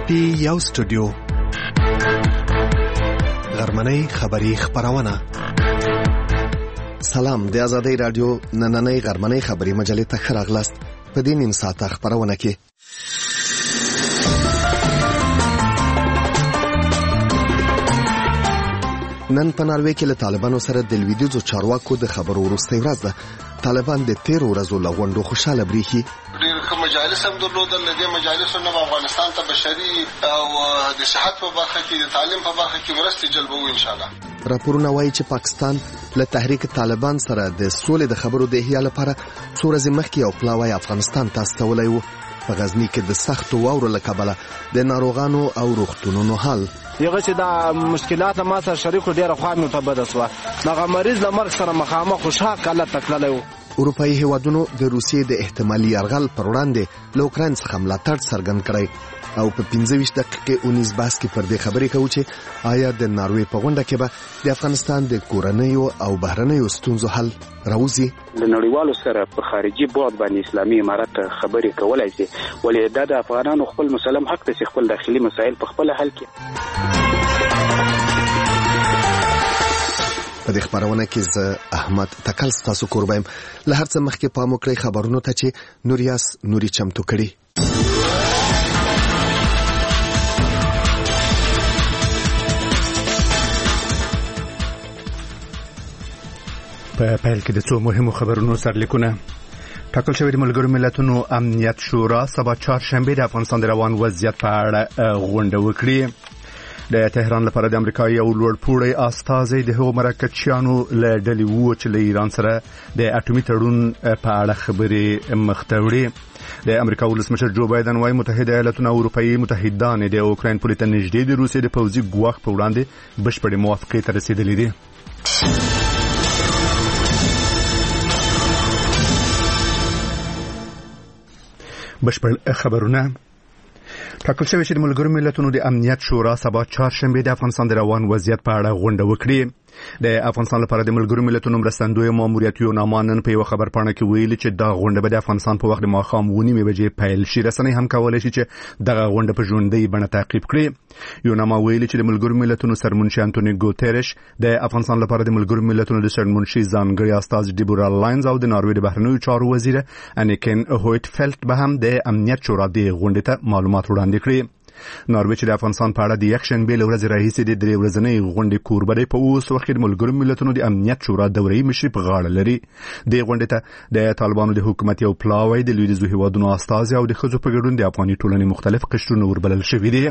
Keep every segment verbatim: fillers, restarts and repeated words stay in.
پی یو سټوډیو غرمنۍ خبری خبرونه. سلام، د آزادۍ رادیو نننۍ غرمنۍ خبری مجلې ته ښه راغلاست. په دې نیم ساعته خبرونه کې نن په ناروې کې له طالبانو سره د لویدیځو چارواکو د خبرو وروستۍ ورځ ده. طالبان د تیرو ورځو له غونډو خوشاله بریښي. ډېر ښه مجالس هم درلودل. د دې مجالسو نه افغانستان ته بشري او د صحت په برخه کې، د تعلیم په برخه کې مرستې جلبوي ان شاء الله. راپورونه وایي چې پاکستان له تحریک طالبان سره د سولې د خبرو د احیا لپاره څو ورځې مخکې یو پلاوی افغانستان ته استولی و. په غزني کې د سختو واورو له کبله د ناروغانو او روغتونونو حال یغه چې دا مشکلات ما سره شریکو ډیره خوا مې ته بد اسوه. هغه مریض له مرګ سره مخامخ خوشحال کله تکللی و. اروپایي هیوادونو د روسیې د احتمالي یرغل پر وړاندې له اوکراین څخه ملاتړ څرګند کړی او په پنځه ویشت دقیقې اونیز بحث کې پر دې خبرې کوو چې آیا د ناروې په غونډه کې به د افغانستان د کورنیو او بهرنیو ستونزو حل راوځي. د نړیوالو سره په خارجي بعد باندې اسلامي امارت خبرې کولای شي، ولې دا د افغانانو خپل مسلم حق دی چې خپل داخلي مسایل په خپل حل کړي. په دې خبرونه کې زه احمد تکل تاسو کوربایم. له هر څه مخکې پام وکړئ خبرونو ته چې نوریاس نوري چمتو کړي. په پیل کې د څو مهمو خبرونو سرلیکونه. ټاکل شوی د ملګرو ملتونو امنیت شورا سبا چهارشنبه د افغانستان د روان وضعیت په اړه غونډه وکړي. د تهران لپاره د امریکایي او لوړپوړی استازي د هغو مرکزچیانو له ډلې وو چې له ایران سره د اټومي تړون په اړه خبرې مخ ته وړي. د امریکا ولسمشر جو بایدن وايي متحده ایالاتونه او اروپایي متحدان د اوکراین پولې ته نږدې د روسیې د پوځي ګواښ په وړاندې بشپړې موافقې ته رسیدلي دي. بشپړ خبرونه. ټاکل شوی چې د ملګرو ملتونو د امنیت شورا سبا چهارشنبه د افغانستان د روان وضعیت په اړه غونډه وکړي. د افغانستان لپاره د ملګرو ملتونو مرستندوی ماموریت یوناما نن په یو خبرپاڼه کې ویلي چې دا غونډه به د افغانستان په وخت د ماښام اوه نیمې بجې پیل شي. رسنۍ هم کولی شي چې دغه غونډه په ژوندۍ بڼه تعقیب کړي. یوناما ویلي چې د ملګرو ملتونو سرمنشي انټونی ګوتریش د افغانستان لپاره د ملګرو ملتونو د سرمنشي ځانګړي استاذ ډیبورا لاینز او د ناروې د بهرنیو چارو وزیر انیکن هویټ فیلټ به هم د امنیت شورا د غونډې ته معلومات وړاندې کړي. ناروې چې د افغانستان په اړه د یکشنبه له ورځې راهیسې د درې ورځنۍ غونډې کوربه دی، په اوس وخت کې د ملګرو ملتونو د امنیت شورا دوره‌یي مشري په غاړه لري. د غونډې ته د طالبانو د حکومت یو پلاوی، د لویدیځو هیوادونو استازي او د ښځو په ګډون د افغاني ټولنې مختلف قشرونه وربلل شوي دي.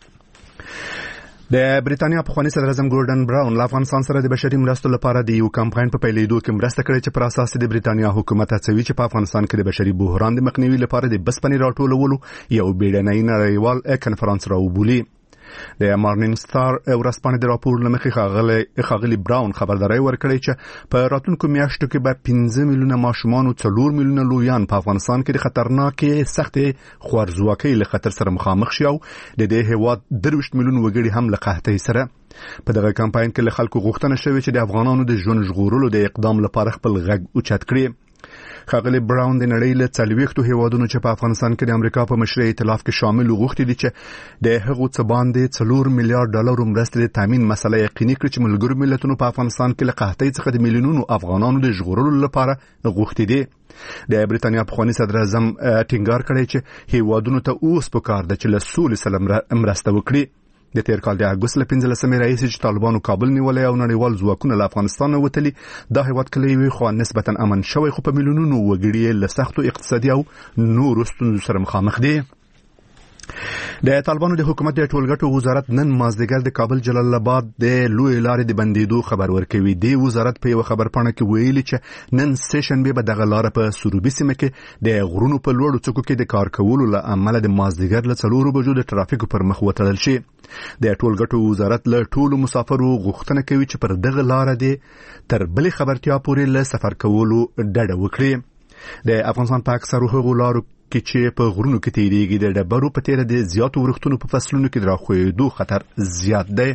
د بریتانیا پخوانی صدر اعظم ګوردن براون له افغانستان سره د بشري مرستو لپاره د یو کمپاین په پیلېدو کې مرسته کړې چې پر اساس د بریتانیا حکومت هڅوي چې په افغانستان کې د بشري بحران د مخنیوي لپاره د بسپنې راټولولو یو بیړنی نړیوال کنفرانس راوبولي. د مارنینګ ستار ورځپاڼې د راپور له مخې ښاغلي براون خبرداری ورکړی چې په راتلونکو میاشتو کې به پنځه میلیونه ماشومان او څلور میلیونه لویان په افغانستان کې د خطرناکې سختې خوارځواکۍ له خطر سره مخامخ شي او د دې هیواد درویشت میلیون وګړي هم له قحطۍ سره. په دغه کمپاین کې له خلکو غوښتنه شوې چې د افغانانو د ژوند ژغورلو د اقدام لپاره خپل غږ اوچت کړي. ښاغلي براون د نړۍ له څلوېښتو هیوادونو چې په افغانستان کې د امریکا په مشرۍ ائتلاف کې شامل غوښتي دي چې د هغو څه باندې څلور میلیارډ ډالرو مرستې د تامین مسله یقیني کړي چې ملګرو ملتونو په افغانستان کې له قحطۍ څخه د میلیونونو افغانانو د ژغورلو لپاره غوښتي دي. د بریتانیا پخوانی صدر اعظم ټینګار کړی چې هیوادونو ته اوس پکار ده چې له سولې سره مرسته وکړي. د تیر کال د اګوست له پنځلسمې راهیسې چې طالبانو کابل نیولی او نړیوال ځواکونه له افغانستان وتلي، دا هیواد کله وی خو نسبتا امن شوی خو په میلیونونو وګړي له سختو اقتصادي او نورو ستونزو سره مخامخ دي. د طالبانو د حکومت د ټولګټو وزارت نن مازدیګر د کابل جلال آباد د لوی لارې د بندیدو خبر ورکوي. د وزارت په یو خبرپاڼه کې ویلي چې نن سه شنبه به دغه لار په سروبي سیمه کې د غرونو په لوړو څوکو کې د کار کولو له امله د مازدیګر له څلورو بجو د ترافیک پر مخ وتړل شي. د ټولګټو وزارت له ټولو مسافرو غوښتنه کوي چې پر دغه لار د تر بلې خبرتیا پورې له سفر کولو ډډه وکړي. د افغانستان په اکثرو هغو لارو کې چې په غرونو کې تیریږي د ډبرو په تیره د زیاتو ورښتونو په فصلونو کې د راخوېدو خطر زیات دی.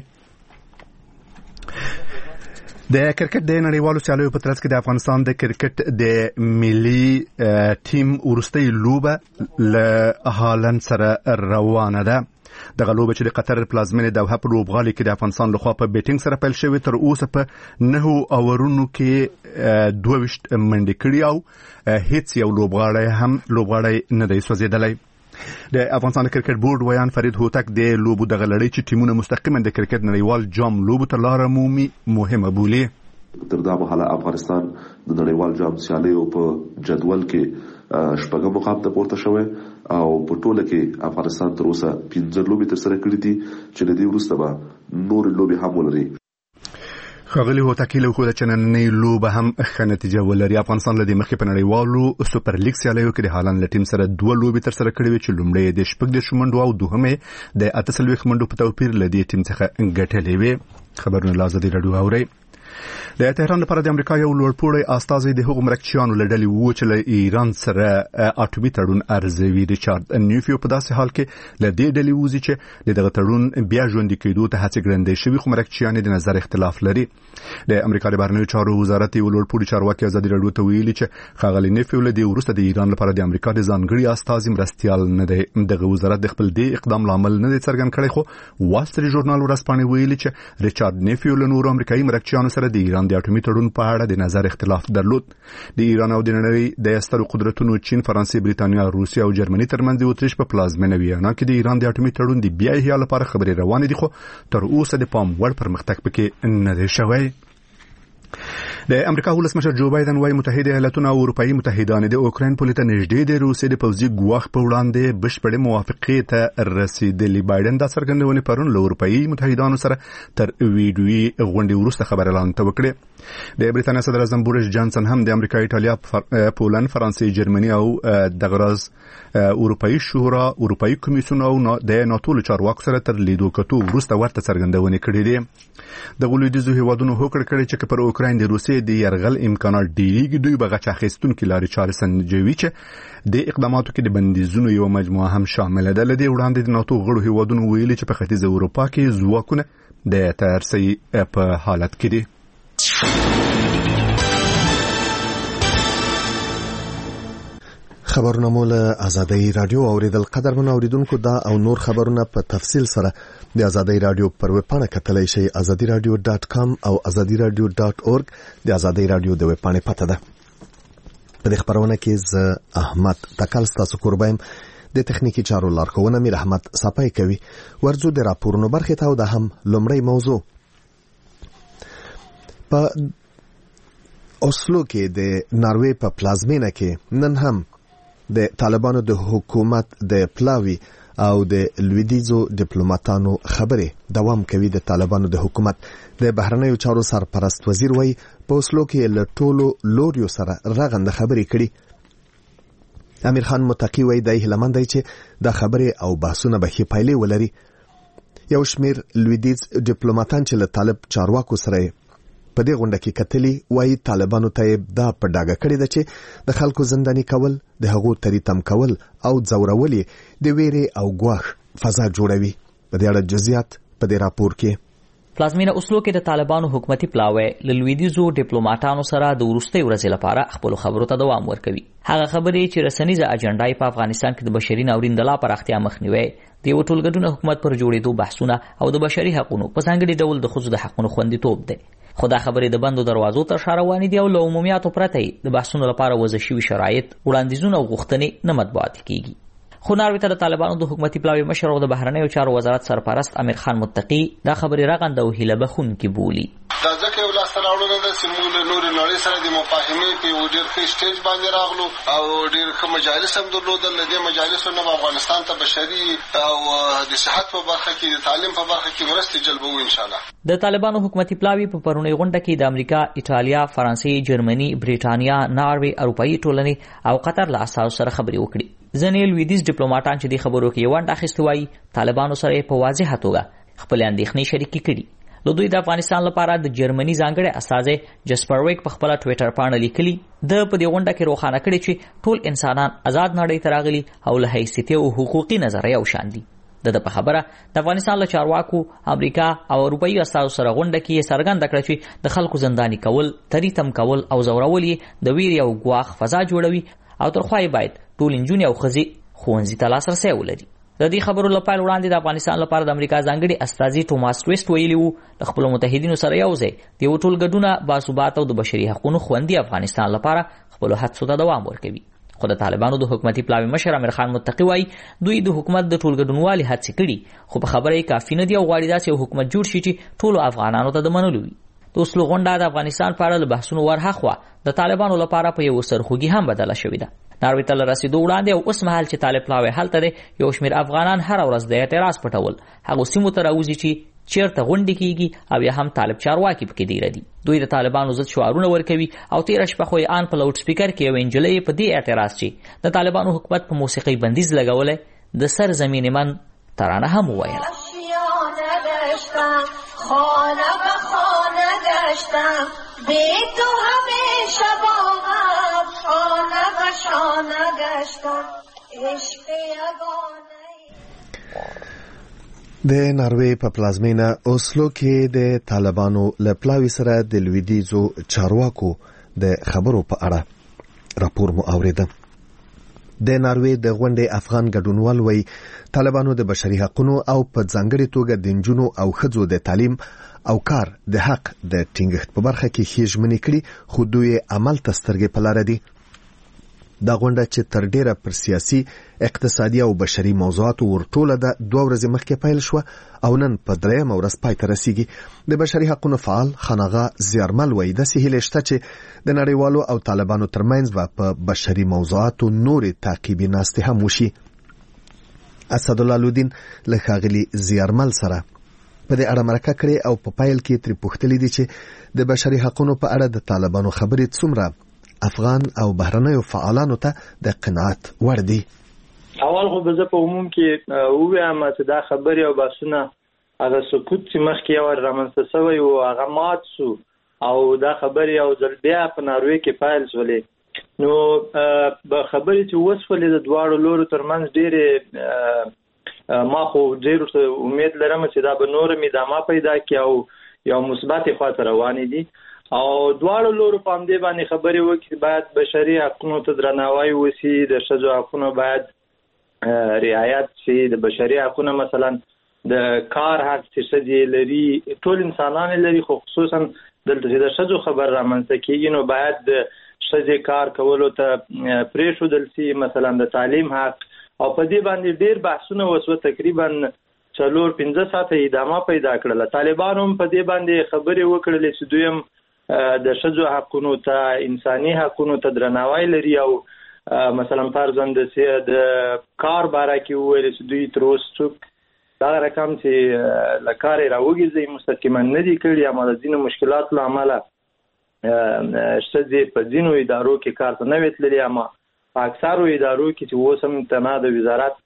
د کرکټ د نړیوالو سیالیو په ترڅ کې د افغانستان د کرکټ د ملي ټیم ورستۍ لوبه له هالند سره روانه ده. د غلوب چې د قطر پلازمینه دوحه په لوبغالي کې د افغانستان لخوا په بیټینګ سره پیل شوی تر اوسه په نهو اورونو کې دوه ویشت منډې کړي او هیڅ یو لوبغاړی هم لوبغاړی نه دی سوځېدلی. د افغانستان کرکټ بورډ ویان فرید هوتک د لوبو د غلړۍ چې ټیمونه مستقیما د کرکټ نړیوال جام لوبو ته لار مومي مهمه بولي. تر دا مهاله افغانستان د نړیوال جام سیالیو په جدول کې شپږم مقام ته پورته شوی او په ټوله کې افغانستان تر اوسه پنځه لوبې ترسره کړې دي چې له دې وروسته به نور لوبې هم ولري. ښاغلي هوتکي له خو د چننۍ لوبه هم ښه نتیجه ولري. افغانستان له دې مخکې په نړیوالو سوپر لیګ سیالیو کې د هالند له ټیم سره دوه لوبې ترسره کړې وې چې لومړی د شپږ دېرشو منډو او دوهمې د اته څلوېښت منډو په توپیر له دې ټیم څخه ګټلې وې. خبرونه له ازادي راډیو اورئ. د تهران لپاره د امریکا یو لوړپوړی استازی د هغو مرکچیانو له ډلې وو چې له ایران سره اټومي تړون ارزوي. ریچارډ نیوفیو په داسې حال کې له دې ډلې وځي چې د دغه تړون بیا ژوندي کېدو ته هڅې ګړندۍ شوي، خو مرکچیان د نظر اختلاف لري. د امریکا د بهرنیو چارو وزارت یو لوړپوړي چارواکي ازادي راډیو ته ویلي چې ښاغلي نیوفیو له دې وروسته د ایران لپاره د امریکا د ځانګړي استازي مرستیال نه دی. دغه وزارت د خپل دې اقدام لامل نه دی څرګند کړی، خو وال سټریټ ژورنال ورځپاڼې ویلي چې ریچارډ نیوفیو له نورو امریکایي مرکچیانو سره د ایران د اټومي تړون په اړه د نظر اختلاف درلود. د ایران او د نړۍ د سترو قدرتونو چین، فرانسې، بریتانیا، روسیه او جرمني ترمنځ د اتریش په پلازمینه ویانا کې د ایران د اټومي تړون د بیا احیا لپاره خبرې روانې دي، خو تر اوسه د پام وړ پرمختګ پکې نه دی شوی. د امریکا ولسمشر جو بایدن وايي متحده ایالاتونه او اروپאי متحدان د اوکراین پولیس ته نږدې د روسیې د پوځي ګواښ په وړاندې بشپړې موافقې ته رسیدلی. بایدن دا څرګندونه پرون له اروپאי متحدانو سره تر ویډیوي غونډې وروسته خبر اعلان وکړه. د بریتانیا صدر اعظم بوریس جانسن هم د امریکا، ایټالیا، پولند، فرانسې، جرمني او د غرض اروپאי شورا، اروپאי کمیسیون او د ناتو له چارواکو سره تر لیدو کتو وروسته ورته څرګندونه کړې دي. د غلودیزو هیوادونو هوکړه کړې چې پر اوکراین د روسیې د یرغل امکانات ډېریږي. دوی به غچ اخیستونکي لاري چارې سنجوي چې د اقداماتو کې د بندیزونو یو مجموعه هم شامله ده. له دې وړاندې د ناتو غړو هیوادونو ویلي چې په ختیځه اروپا کې ځواکونه د تیارسۍ په حالت کې دي. خبرونه مو له ازادي رادیو اوریدل. قدرمن اوریدونکو دا او نور خبرونه په تفصیل سره د ازادي رادیو پر ویب پاڼه کتلای شئ ازادي رادیو ډاټ کام او ازادي رادیو ډاټ اورګ. د ازادي رادیو د ویب پاڼې پته ده. په دې خبرونه کې ز احمد تکل تاسو قربایم د تخنیکی چارو لارښوونه میر احمد صفای کوي. ورځو د راپورونو برخه ته د هم لومړی موضوع په اوسلو کې د ناروې په پلازمینه کې نن هم د طالبانو د حکومت د پلاوی او د لویدیزو ډیپلوماټانو خبرې دوام کوي. د طالبانو د حکومت د بهرنیو چارو سرپرست وزیر وایي په اوسلو کې له ټولو لوریو سره رغنده خبرې کړي. امیر خان متقی وایي د هلمند دی چې د خبرې او بحثونه به ښې پایلې ولري. یو شمیر لویدیز ډیپلوماټان چې له طالب چارواکو سره په دې غونډه کې کتلي وایي طالبانو ته دا په ډاګه کړی ده چې د خلکو زنداني کول، د هغو تریتم کول او ځورول د ویرې او ګواښ فضا جوړوي. په دې اړه جزئیات په دې راپور کې. پلازمینه اوسلو کې د طالبانو حکومتي پلاوی له لویدیزو ډیپلوماټانو سره د وروستۍ ورځې لپاره خپل خبرو ته دوام ورکوي. هغه خبرې چې رسنیزه اجنډا یې په افغانستان کې د بشري ناورین د لا پراختیا مخنیوي، د یو ټولګډون حکومت پر جوړېدو بحثونه او د بشري حقوقو په ځانګړي ډول د ښځو د حقوقو خوندیتوب دی. خو دا خبرې د بندو دروازو تر شا روانې دي او له عمومیاتو پرته د بحثونو لپاره وضع شوي شرایط، وړاندیزونه او غوښتنې نه مطبوعات کیږي. خو ناروې ته د طالبانو د حکومتي پلاوی مشر او د بهرنیو چارو وزارت سرپرست امیر خان متقی دا خبرې رغنده او هیله بخښونکې بولي. دا ځکه یو لاسته راوړنه ده چې موږ له نورې نړۍ سره د مفاهمې په یو ډېر ښه سټیج باندې راغلو او ډېر ښه مجالس هم درلودل. له دې مجالسو نه افغانستان ته بشري او د صحت په برخه کې، د تعلیم په برخه کې مرستې جلبوو انشاءالله. د طالبانو حکومتي پلاوی په پرونی غونډه کې د امریکا، ایټالیا، فرانسې، جرمني، بریټانیا، ناروې، اروپאי ټولنې او قطر له اساسو سره خبرې وکړي. ځینې لویدیز ډیپلوماټان چې د خبرو کې ونډه اخیستې وایي طالبانو سره په واضحه توګه خپل اندېښنې شریکې کړي. له دوی د افغانستان لپاره د جرمني ځانګړي استازی جسپرویک په خپل ټوئیټر باندې لیکلي د په دې غونډه کې روښانه کړي چې ټول انسانان آزاد نړۍ ته راغلي او له حیثیتي او حقوقي نظریه یو شان دي. د په خبره د افغانستان له چارواکو، امریکا او اروپאי استازو سره غونډه کې څرګنده کړه چې د خلکو زنداني کول، تریتم کول او زورول د ویرې او ګواښ فضا جوړوي او ترخوا یې باید ټول نجونې او ښځې ښوونځي ته لاسرسی ولري. د دې خبرو لپاره وړاندې د افغانستان لپاره د امریکا ځانګړي استازي ټوماس ټویسټ ویلي وو د خپل متحدینو سره یو ځای د یو ټولګډونه باثبات او د بشري حقوقو خوندي افغانستان لپاره خپل هڅو ته دوام ورکوي. خو د طالبانو د حکومتي پلاوي مشر امیر خان متقی وایي دوی د حکومت د ټولګډونوالي هڅې کړي خو په خبره یې کافي نه دی او غواړي داسې یو حکومت جوړ شي چې ټولو افغانانو ته د منلو وي. د اوسلو غونډه د افغانستان په اړه له بحثونو ورهاخوا د طالبانو لپاره په یو سرخوږي هم بدله شوې ده. ناروې ته له رسیدو وړاندې او اوس مهال چې طالب پلاوی هلته دی یو شمېر افغانان هره ورځ د اعتراض پټول هغو سیمو ته راوځي چې چیرته غونډې کیږي او یا هم طالب چارواکي پکې ډیره دي. دوی د طالبانو ضد شعارونه ورکوي او تیره شپه خو یې ان په لاوډ سپیکر کې یو انجلۍ په دې اعتراض چې د طالبانو حکومت په موسیقي بندیز لګولی د سرزمین من ترانه هم وویله. خانه به خانه گشتم بی تو همیشه با هم خانه به شانه گشتم عشق یگانه. د ناروې په پلازمینه اوسلو کې د طالبانو له پلاوي سره د لویدیځو چارواکو د خبرو په اړه راپور مو اوریده. د ناروې د غونډې افغان ګډونوال وایي طالبانو د بشري حقوقو او په ځانګړي توګه د نجونو او ښځو د تعلیم او کار د حق د ټینګښت په برخه کې ښې ژمنې کړي خو دوی عمل ته سترګې په لاره دي. دا غونډه چې تر ډیره پر سیاسي اقتصادي او بشري موضوعاتو ورټوله ده دوه ورځې مخکې پیل شوه او نن په درېیمه ورځ پای ته رسیږي. د بشري حقوقو فعال خانغه زیارمل وایي داسې هیله شته چې د نړیوالو او طالبانو ترمنځ به په بشري موضوعاتو نورې تعقیبي ناستې هم وشي. اسدالله لودین له ښاغلي زیارمل سره په دې اړه مرکه کړې او په پایل کې ترې پوښتلي دي چې د بشري حقوقو په اړه د طالبانو خبرې څومره افغان او بهرنیو فعالانو ته د قناعت وړ دي. اول خو به زه په عموم کې ووایم چې دا خبرې او بحثونه هغه سکوت چې مخکې یو رامنځته شوی و هغه مات شو او دا خبرې او ځل بیا په ناروې کې پیل شولې. نو به خبرې چې وشولې د دواړو لورو ترمنځ ډېرې ما خو ډېر امید لرم چې دا به نور ادامه پیدا کړي او یو مثبت خواته روانې دي او دواړو لورو په همدې باندې خبرې وکړي باید بشري حقوقو ته درناوی وشي، د ښځو حقونه باید رعایت شي، د بشري حقونه مثلا د کار حق چې ښځې لري ټول انسانان لري خو خصوصا دلته چې د ښځو خبر رامنځته کېږي نو باید د ښځې کار کولو ته پرېښودل شي، مثلا د تعلیم حق او په دې باندې ډېر بحثونه وشوه. تقریبا څلور پنځه ساعته ادامه پیدا کړله. طالبانو هم په دې باندې خبرې وکړلې چې دوی هم د ښځو حقونو ته انساني حقونو ته درناوی لري او مثلا فرضاً د کار باره کې وویل چې دوی تر اوسه څوک دغه رقم چې له کاره راوګرځي مستقیما نه دي کړي اما د ځینو مشکلاتو له امله ښځې په ځینو ادارو کې کار ته نه وې تللې اما په اکثرو ادارو کې چې اوس هم تنها د وزارت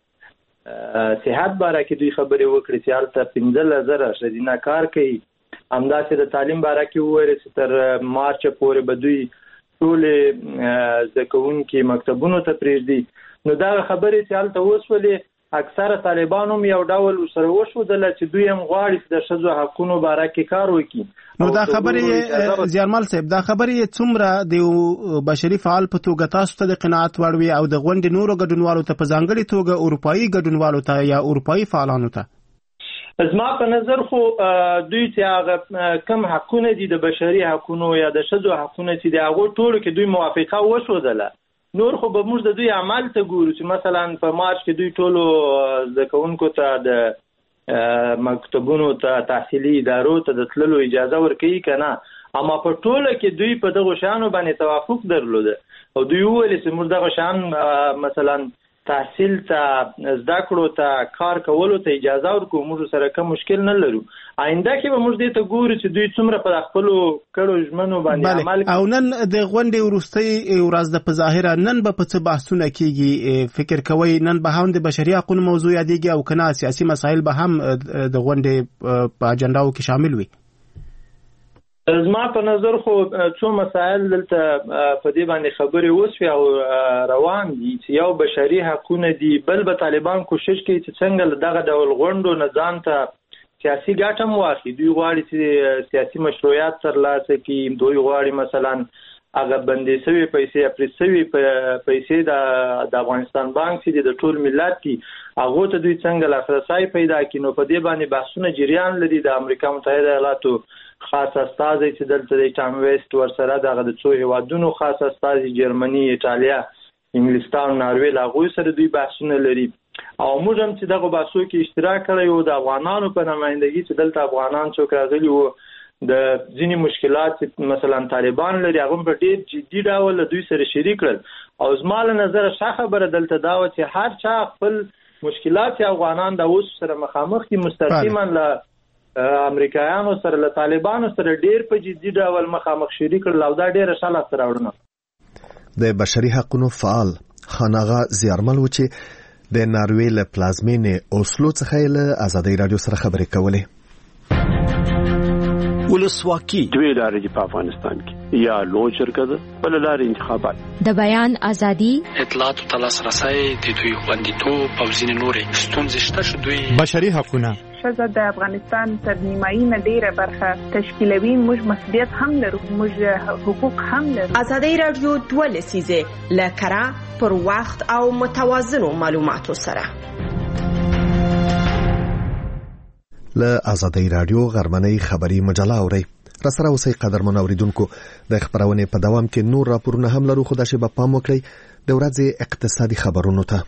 صحت باره کې دوی خبرې وکړې چې هلته پنځلس زره ښځینه کار کوي. همداسې د تعلیم باره کې وویل چې تر مارچه پورې به دوی ټولې زده کوونکي مکتبونو ته پرېږدي. نو دغه خبرې چې هلته وشولې اکثره طالبانو هم یو ډول سره وښودله چې دوی هم غواړي چې د ښځو حقونو باره کې کار وکړي. نو دا خبرې زیارمل صاحب دا خبرې څومره د بشري فعال په توګه تاسو ته د قناعت وړ وي او د غونډې نورو ګډونوالو ته په ځانګړي توګه اروپایي ګډونوالو ته یا اروپایي فعالانو ته؟ زما په نظر خو دوی چې هغه کم حقونه دي د بشري حقونو یا د ښځو حقونه چې د هغو ټولو کې دوی موافقه وښودله. نور خو به موږ د دوی عمل ته ګورو چې مثلا په مارچ کې دوی ټولو زده کوونکو ته د مکتبونو ته تحصیلي ادارو ته د تللو اجازه ورکوي که نه، اما په ټوله کې دوی په دغو شیانو باندې توافق درلوده او دوی وویل چې موږ دغه شیان مثلا تحصیل ته زده کړو ته کار کولو ته اجازه ورکوو، موږ سره کوم مشکل نه لرو. آینده کې به موږ دې ته ګورو چې دوی څومره په خپلو کړو ژمنو باندې عمل کوي. او نن د غونډې وروستۍ ورځ ده په ظاهره نن به په څه بحثونه کېږي فکر کوئ؟ نن به هم د بشري حقونو موضوع یادېږي او که نه سیاسي مسایل به هم د غونډې په اجنډاو کې شامل وي؟ زما په نظر خو څو مسایل دلته په دې باندې خبرې وشوې او روان دي چې یو بشري حقونه دي، بل به طالبان کوشش کوي چې څنګه له دغه ډول غونډو نه ځان ته سیاسي ګټه هم واخلي. دوی غواړي چې سیاسي مشروعیت ترلاسه کړي، دوی غواړي مثلا هغه بندي شوی پیسې اپریټ شوی پیسې د د افغانستان بانک چې د ټول ملت کې هغه ته دوی څنګه لاسرسي پیدا کړي. نو په دې باندې بحثونه جریان لري. د امریکا متحده ایالاتو خاص استازي چې دلته د ټام ویسټ ورسره دغه د څو هیوادونو خاص استازي جرمني، ایتالیا، انګلستان، ناروې لا غوي سره دوی بحثونه لري. او موږ هم چې دغه بحثو کې اشتراک کړی او د افغانانو په نمائندګي چې دلته افغانان څوک راغلي وو د ځینی مشکلات مثلا طالبان لري هغه په ډیر جدي ډول دوی سره شریک کړل. او زماله نظر ښه خبره دلته دا و چې هر چا خپل مشکلات افغانان د اوس سره مخامخ دي مستقیما له امریکایانو سره له طالبانو سره ډیر په جدي ډول مخامخ شریک کړل او دا ډیره ښه لاسته راوړنه. د بشري حقوقو فعال خانغه زیارمل و چې د ناروې له پلازمینې اوسلو څخه له آزادۍ رادیو سره خبرې کولې. ولسواکي دوی لارې په افغانستان کې یا لو جرګه ده بل لارې انتخابات د بیان ازادي اطلاعات او لاسرسي د دوی خوندیتوب او ځینې نورې ستونزې شته شو. دوی بشري حقوقونه ښځه د افغانستان تر نیمایي نه ډیره برخه تشکیلوي. موږ مسؤلیت هم لرو، موږ حقوق هم لرو. آزادۍ رادیو دوه لسیزه له کره پر وخت او متوازنو معلوماتو سره له آزادۍ رادیو غرمنۍ خبري مجله اوري. را سره اوسئ قدرمن اوریدونکو. د خبرونې په دوام کې نور راپورونه هم لرو، خو دا شی په پام وکړئ د ورځې اقتصادي خبرونو ته.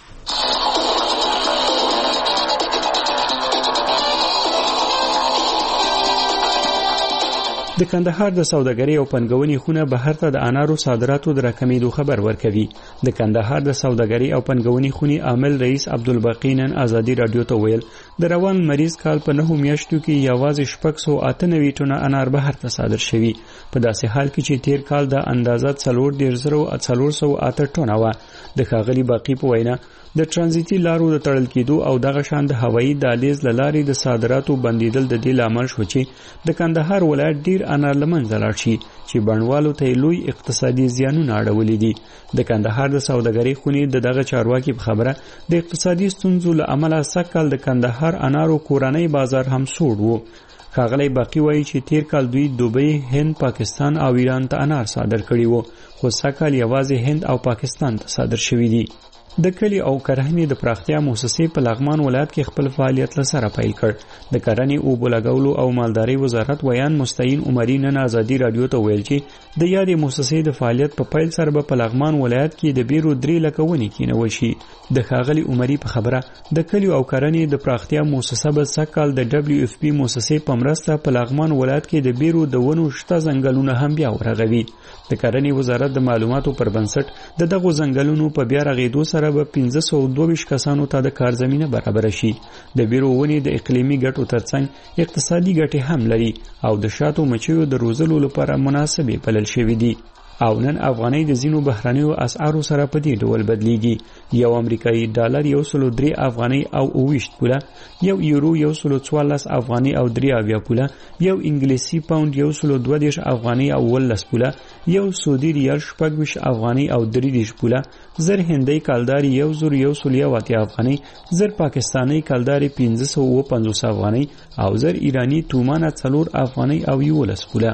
د کندهار د سوداګرۍ او پنګونې خونه بهر ته د انارو صادراتو د راکمېدو خبر ورکوي. د کندهار د سوداګرۍ او پنګونې خونې عامل رئیس عبدالباقی نن آزادي رادیو ته ویل د روان مریض کال په نهو میاشتو کې یوازې شپږ سوه اته نوي ټنه انار بهر ته صادر شوي، په داسې حال کې چې تیر کال د اندازه څلور دېرش زره څلور سوه اته ټنه وه. د ښاغلي باقي په وینا د ترانزیتي لارو د تړل کېدو او دغه شان د هوایي دهلیز له لارې د صادراتو بندیدل د دې لامل شو چې د کندهار ولایت ډیر انار له منځه لاړ شي چې بڼوالو ته لوی اقتصادي زیانونه اړولي دي. د کندهار د سوداګرۍ خونې د دغه چارواکي په خبره د اقتصادي ستونزو له امله سږکال د کندهار انارو کورنۍ بازار هم سوړ و. ښاغلی باقي وایي چې تیر کال دوی دوبۍ، هند، پاکستان او ایران ته انار صادر کړي وو، خو سږکال یوازې هند او پاکستان ته صادر شوي دي. د کلی او کرهنې د پراختیا موسسې په لغمان ولایت کې خپل فعالیت لسره پیل کړ. د کرهنې اوبو لګولو او مالدارۍ وزارت ویان مستعین عمري نن آزادي رادیو ته ویل چې د یادې موسسې د فعالیت په پیل سره به په لغمان ولایت کې د بیرو درې لکه ونې کینول شي. د ښاغلي عمري په خبره د کلی او کرهنې د پراختیا موسسه به سږکال د ډبلیو اف پی موسسې په مرسته په لغمان ولایت کې د بیرو د ونو شته ځنګلونه هم بیا ورغوي. د کرهنې وزارت د معلوماتو پر بنسټ د دغو ځنګلونو په بیا رغېدو سره به پنځه سوه دوه ویشت کسانو ته د کار زمینه برابر شي. د بیرو ونې د اقلیمي ګټو ترڅنګ اقتصادي ګټې هم لري او د شاتو مچیو د روزلو لپاره مناسبې بلل شوي دي. او نن افغانۍ د ځینو بهرنیو اسعارو سره په دې ډول بدلیږي. یو امریکایي ډالر یو سلو درې افغانۍ او اوویشت پوله، یو یورو یو سلو څوارلس افغانۍ او درې اویا پوله، یو انګلیسي پاوند یو سلو دوه دېرش افغانۍ او اوولس پوله، یو سعودي ریال شپږ ویشت افغانۍ او درې دېرش پوله، زر هندۍ کلدارې یو زر یو سلو یو اتیا افغانۍ، زر پاکستانۍ کلدارې پنځه سوه اووه پنځوس افغانۍ او زر ایراني تومانه څلور افغانۍ او یولس پوله.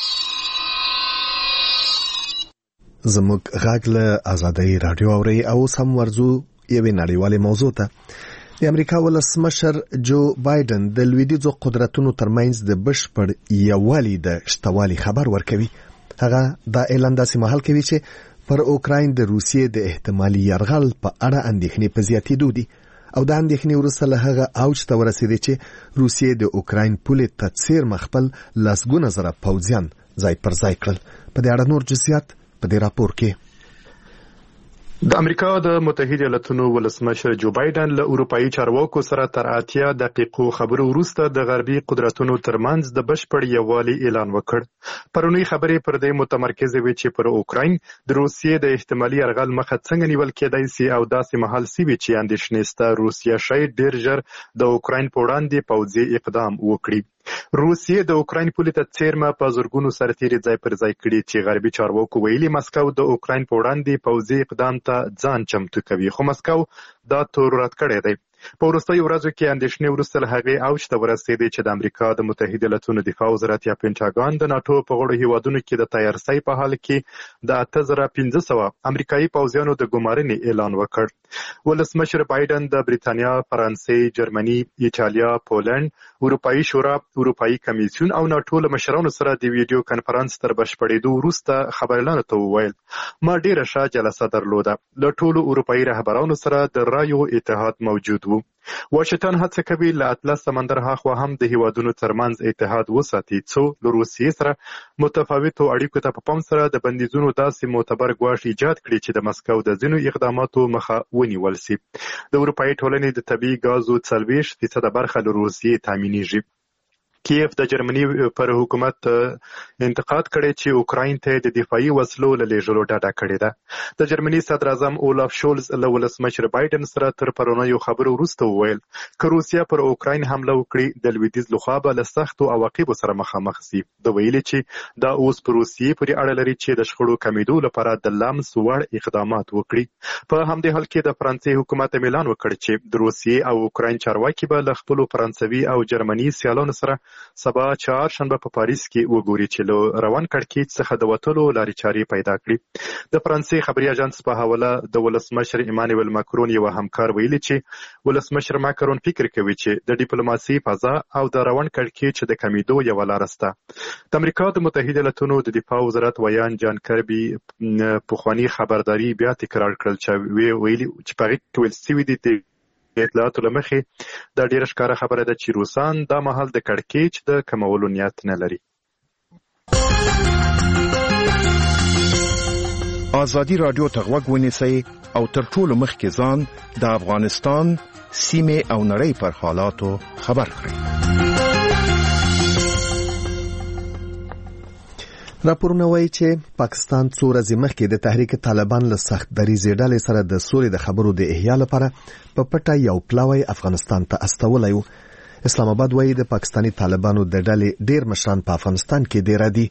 زموږ غږ له آزادۍ رادیو اوري او سم ورزو یوې نړیوالې موضوع ته. د امریکا ولسمشر جو بایدن د لویدیځو قدرتونو ترمنځ د بشپړ یووالي د شتوالي خبر ورکوي. هغه دا اعلان داسې مهال کوي چې پر اوکراین د روسیې د احتمالي یرغل په اړه اندېښنې په زیاتېدو دي او د اندېښنې وروسته له هغه اوج ته ورسېدې چې روسیې د اوکراین پولې ته څیرمه خپل لسګونه زره پوځیان ځای پر ځای کړل. په دې اړه نور جزئیات په دې راپور کې. د امریکا د متحده ایالاتونو ولسمشر جو بایدن له اروپאי چارواکو سره تر اتیا دقیقو خبرو وروسته د غربي قدرتونو ترمنځ د بشپړ یووالي اعلان وکړ. پرونی خبرې پر دې متمرکز وي چې پر اوکراین د روسیې د احتمالي یرغل مخه څنګه نیول کېدای شي او داسې مهال سی وی چې اندېښنې سته روسیا شاید ډیر ژر د اوکراین په وړاندې پوځي اقدام وکړي. روسیې د اوکراین پولې ته څیرمه په زرګونو سرتیري ځای پر ځای کړي چې غربي چارواکو ویلي مسکو د اوکراین په وړاندې پوځي اقدام ته ځان چمتو کوي، خو مسکو دا تور رد کړی دی. په وروستیو ورځو کې اندېښنې وروسته له هغې اوج ته ورسېدې چې د امریکا د متحده ایالاتونو دفاع وزارت یا پینټاګان د ناټو په غړو هیوادونو کې د تیارسۍ په حال کې د اته زره پنځه سوه امریکایي پوځیانو د ګمارنې اعلان وکړ. ولسمشر بایدن د بریتانیا، فرانسې، جرمني، ایټالیا، پولند، اروپایي شورا، اروپایي کمیسیون او ناټو له مشرانو سره د ویډیو کنفرانس تر بشپړېدو وروسته خبريالانو ته وویل ما ډېره ښه جلسه درلوده. له ټولو اروپایي رهبرانو سره د رایو اتحاد موجود و. واشنګټن هڅه کوي له اطلس سمندر هاخوا هم د هیوادونو ترمنځ اتحاد وساتي څو له روسیې سره متفاوتو اړیکو ته په پام سره د بندیزونو داسې معتبر ګواښ ایجاد کړي چې د مسکو د ځینو اقداماتو مخه ونیول سي. د اروپایي ټولنې د طبیعي ګازو څلوېښت فیصده برخه له روسیې تامینېږي. کیف د جرمني پر حکومت انتقاد کړی چې اوکراین ته د دفاعي وسلو له لیږلو ډډه کړې ده. د جرمني صدر اعظم اولاف شولز له ولسمشر بایدن سره تر پرونیو خبرو وروسته وویل که روسیه پر اوکراین حمله وکړي د لویدیځ لخوا به له سختو عواقبو سره مخامخ سي. د ویلي چې دا اوس په روسیې پورې اړه لري چې د شخړو کمیدو لپاره د لمس وړ اقدامات وکړي. په همدې حال کې د فرانسې حکومت اعلان وکړ چې د روسیې او اوکراین چارواکي به له خپلو فرانسوي او جرمني سیالانو سره سبا چهارشنبه په پاریس کې وګوري چې له روان کړکېچ څخه د وتلو لارې چارې پیدا کړي. د فرانسې خبري اژانس په حواله د ولسمشر ایمانویل ماکرون یو همکار ویلي چې ولسمشر ماکرون فکر کوي چې د ډیپلوماسي فضا او د روان کړکېچ د کمیدو یوه لاره شته. د امریکا د متحده ایالاتونو د دفاع وزارت ویان جان کربي پخواني خبرداري بیا تکرار کړل چې ویلي چې په هغې کې ویل سوي دي اطلاعاتو له مخې دا ډېره ښکاره خبره ده چې روسان دا مهال د کړکېچ د کمولو نیت نه لري. ازادي راډیو ته غوږ ونیسئ او تر ټولو مخکې ځان د افغانستان سیمې او نړۍ پر حالاتو خبر کړئ. راپورونه وایي چې پاکستان څو ورځې مخکې د تحریک طالبان له سخت دریځې ډلې سره د سولې د خبرو د احیا لپاره په پټه یو پلاوی افغانستان ته استولی و. اسلام آباد وایي د پاکستاني طالبانو د ډلې ډېر مشران په افغانستان کې ډېر دي.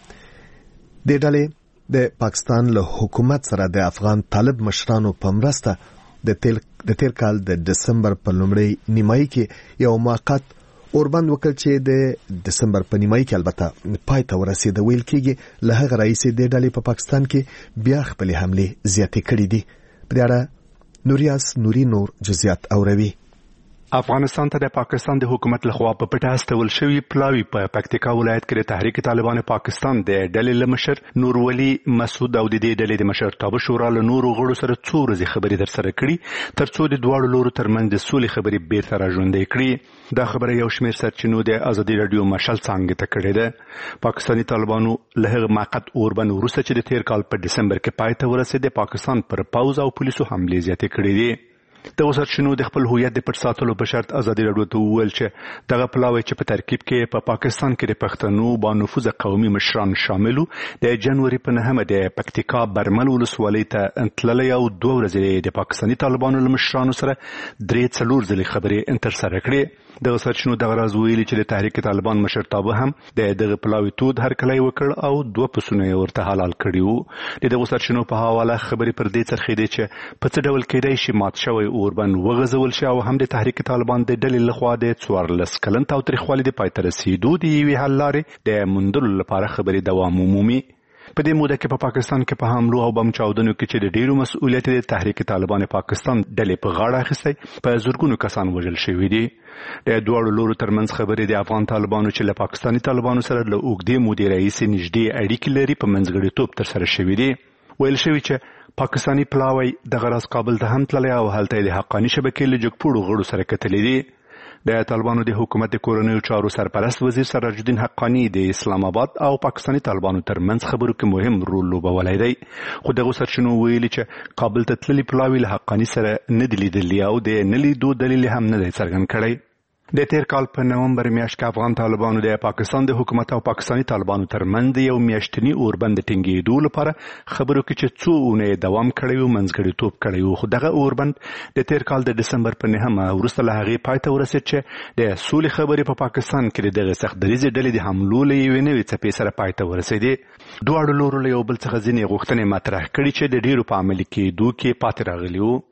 د ډلې د پاکستان له حکومت سره د افغان طالب مشرانو په مرسته د تیر کال د دسمبر په لومړۍ نیمایي کې یو موقت اوربند وکړ چې د دسمبر په نیمایي کې البته پای ته ورسېده. ویل کېږي له هغه راهیسې د ډلې په پاکستان کې بیا خپلې حملې زیاتې کړې دي. په دې اړه نوریاس نوري نور جزئیات اوروي. افغانستان ته د پاکستان د حکومت لخوا په پټه استول شوی پلاوی په پکتیکا ولایت کې د تحریک طالبان پاکستان د ډلې له مشر نور ولی مسعود او د دې ډلې د مشرتابه شورا له نورو غړو سره څو ورځې خبرې در سره کړي تر څو د دواړو لورو ترمنځ د سولې خبرې بیرته راژوندۍ کړي. دا خبره یو شمېر سرچینو د ازادي راډیو مشال څانګې ته کړې ده. پاکستاني طالبانو له هغه موقت اوربند وروسته چې د تیر کال په دسمبر کې پای ته ورسېد پاکستان پر پوځ او پولیسو حملې زیاتې کړې دي. د وسرچینو د خپل هویت د پټ ساتلو په شرط ازادي راډیو ته وویل چې دغه پلاوی چې په ترکیب کې په پاکستان کې د پښتنو با نفوذ قومي مشران شامل د جنوري په نهمه د پکتیکا برمل ولسوالۍ ته تللی او دوه ورځې د پاکستاني طالبانو له مشرانو سره درې څلور ځلې خبرې انتر سره کړې. دغه سرچینو دغه راز ویلي چې د تحریک طالبان مشرتابه هم د دغه پلاوی تود هرکلی وکړ او دوه پسونه یې ورته حلال کړي وو. د دغه سرچینو په حواله خبرې پر دې څرخېدې چې په څه ډول کېدای شي مات شوی اوربند وغځول شي او هم د تحریک طالبان د ډلې لخوا د څوارلس کلن تاوتریخوالي د پای ته رسېدو د یوې حل لارې د موندلو لپاره خبرې دوام ومومي. په دې موده کې په پاکستان کې په حملو او بم چاودنو کې چې د ډیرو مسؤلیت د تحریک طالبان پاکستان ډلې په غاړه اخیستی په زرګونو کسان وژل شوي دي. د دواړو لورو ترمنځ خبرې د افغان طالبانو چې له پاکستاني طالبانو سره له اوږدې مودې راهیسې نږدې اړیکې لري په منځګړیتوب ترسره شوي دي. ویل شوي چې پاکستاني پلاوی دغه راز کابل ته هم تللی او هلته د حقاني شبکې له جګپوړو غړو سره کتلي دي. د طالبانو د حکومت د کورنیو چارو سرپرست وزیر سراج الدین حقانی د اسلام آباد او پاکستاني طالبانو ترمنځ خبرو کې مهم رول لوبولی دی. خو دغه سرچینو ویلي چې کابل ته تللي پلاوی له حقانی سره نه دي لیدلي او د نه لیدو دلیل هم نه دی څرګند کړی. د تیر کال په نومبر میاشت کې افغان طالبانو د پاکستان د حکومت او پاکستاني طالبانو ترمنځ یو میاشتنی اوربند ټینګېدو لپاره خبرو کې چې څو اونۍ دوام کړی و منځګړیتوب کړی و. خو دغه اوربند د تیر کال د دسمبر په نهمه وروسته له هغې پای ته ورسېد چې د سولې خبرې په پاکستان کې د دغه سخت دریځې ډلې د حملو له یوې نوې څپې سره پای ته ورسېدې. دواړو لورو له یو بل څخه ځینې غوښتنې مطرح کړي چې د ډېرو په عملي کېدو کې پاتې راغلي وو.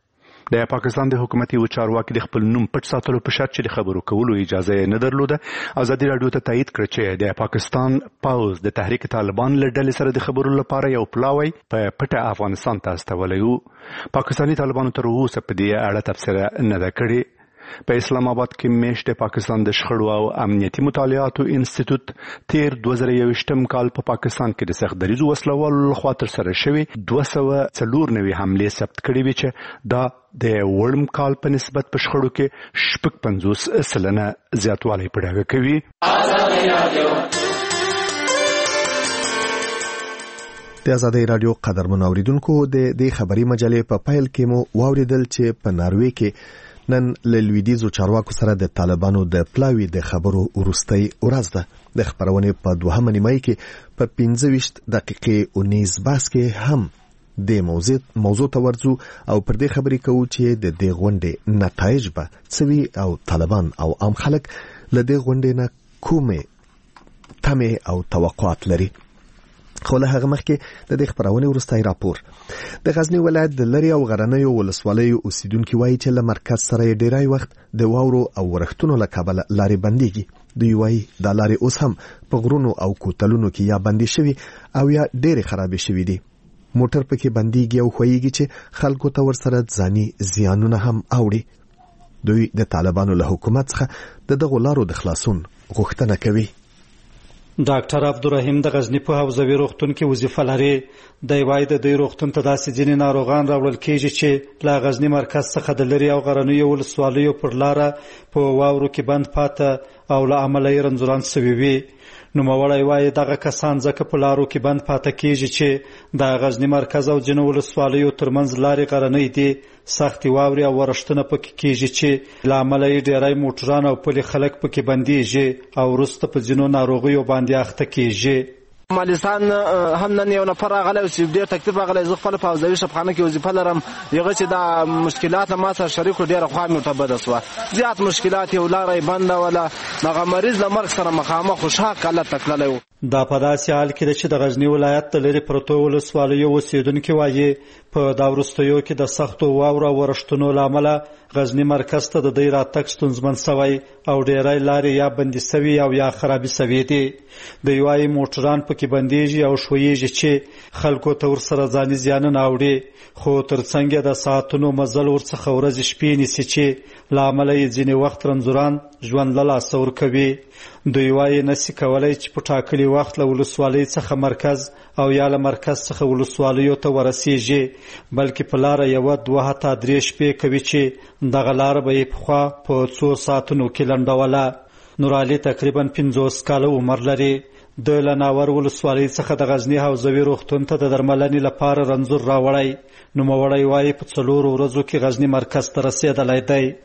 د پاکستان د حکومتي او چارواکي د خپل نوم پټ ساتلو په شرط چې د خبرو کولو اجازه نه درلوده. ازادي راډیو ته تایید کړ چې د پاکستان پاوز د تحریک طالبان له ډلې سره د خبرو لپاره یو پلاوی په پټه افغانستان ته استولی و. پاکستاني طالبانو تر اوسه په دې اړه تبصره نه ده کړې. په اسلام آباد کې میاشت د پاکستان د شخړو او امنیتي مطالعاتو انسټیټیوټ تیر دوه زره یوویشتم کال په پاکستان کې د سخت دریزو وسلوالو لخوا ترسره شوې دوه سوه څلور نوي حملې ثبت کړې وې چې دا د وړم کال په نسبت په شخړو کې شپږ پنځوس سلنه زیاتوالی په ډاګه کوي. د ازادي راډیو قدرمن اوریدونکو د دې خبري مجلې په پایل کې مو واوریدل چې په ناروې کې نن له لویدیزو چارواکو سره د طالبانو د پلاوی د خبرو وروستۍ ورځ ده. د خبرونې په دوهمه نیمه کې په پنځه ویشت دقیقې اونیز باس کې هم د موضوع موضوع ته ورځو او پر دې خبرې کوو چې د دې غونډې نتایج به څه او طالبان او عام خلک له دې غونډې نه کومې تمې او توقعات لري. خو له هغه مخکې د دې خبرونه ورستای راپور. د غزنی ولایت د لری او غرنیو ولسوالیو اوسیدونکو وایي چې له مرکز سره ډیری وخت د واورو او ورښتونو له کبله لارې بنديږي. دوی وایي د لارې اوس هم په غرونو او کوتلونو کې یا بندي شوي او یا ډېرې خرابې شوي دي. موټر پکې بنديږي او خوېږي چې خلکو ته ورسره ځاني زیانونه هم اوړي. دوی د طالبانو له حکومت څخه د دغو لارو د خلاصون غوښتنه کوي. ډاکټر عبدالرحیم د غزنی په حوزوي روغتون کې وظیفه لري. د وای د دې روغتون ته داسې ځینې ناروغان راوړل کېږي چې له غزنی مرکز څخه د لری او غرنیو ولسوالیو پر لاره په واورو کې بند پاته او له عمله یې رنځوران سوي وي. نوموړی وایي دغه کسان ځکه په لارو کې بند پاته کېږي چې د غزنی مرکز او ځینو ولسوالیو ترمنځ لارې غرنۍ دي، سختې واورې او ورښتونه پکې کېږي چې له عمله یې ډېری موټران او پلي خلک پکې بندېږي او وروسته په ځینو ناروغیو باندې اخته کېږي. مالستان هم نن یو نفر راغلی او چې ډېر تکلیف راغلی. زه خپله په حوزوي شفاخانه کې وظیفه لرم. هغه چې دا مشکلات له ما سره شریک کړو ډېره خوا مې ورته بده شوه. زیات مشکلات یو لاره یې بنده وله. هغه مریض له مرګ سره مخامخ و شاق حالت ته تللی و. دا په داسې حال کې ده چې د غزنی ولایت د لرې پرتو ولسوالیو اوسېدونکي وایي په دا وروستیو کې د سختو واورو او ورښتونو له امله غزنی مرکز ته د دوی راتګ ستونزمن سوی او ډېری لارې یا بندي سوي او یا خرابې سوي دي. دوی وایي موټران پکې بندېږي او ښویېږي چې خلکو ته ورسره ځاني زیانونه اوړي، خو تر څنګ یې د ساعتونو مزل ورڅخه ورځې شپې نیسي چې له امله یې ځینې وخت رنځوران ژوند له لاسه ورکوي. دوی وایي نسي کولی چې په ټاکلي وخت له ولسوالۍ څخه مرکز او یا له مرکز څخه ولسوالیو ته ورسیږي، بلکې په لاره یوه دوه حتی درې شپې کوي چې دغه لاره به یې پخوا په څو ساعتونو کې لنډوله. نورعلي تقریبا پنځوس کاله عمر لري. د له ناور ولسوالۍ څخه د غزني حوزوي روغتون ته د درملنې لپاره رنځور راوړی. نوموړی وایي په څلورو ورځو کې غزني مرکز ته رسېدلی دی.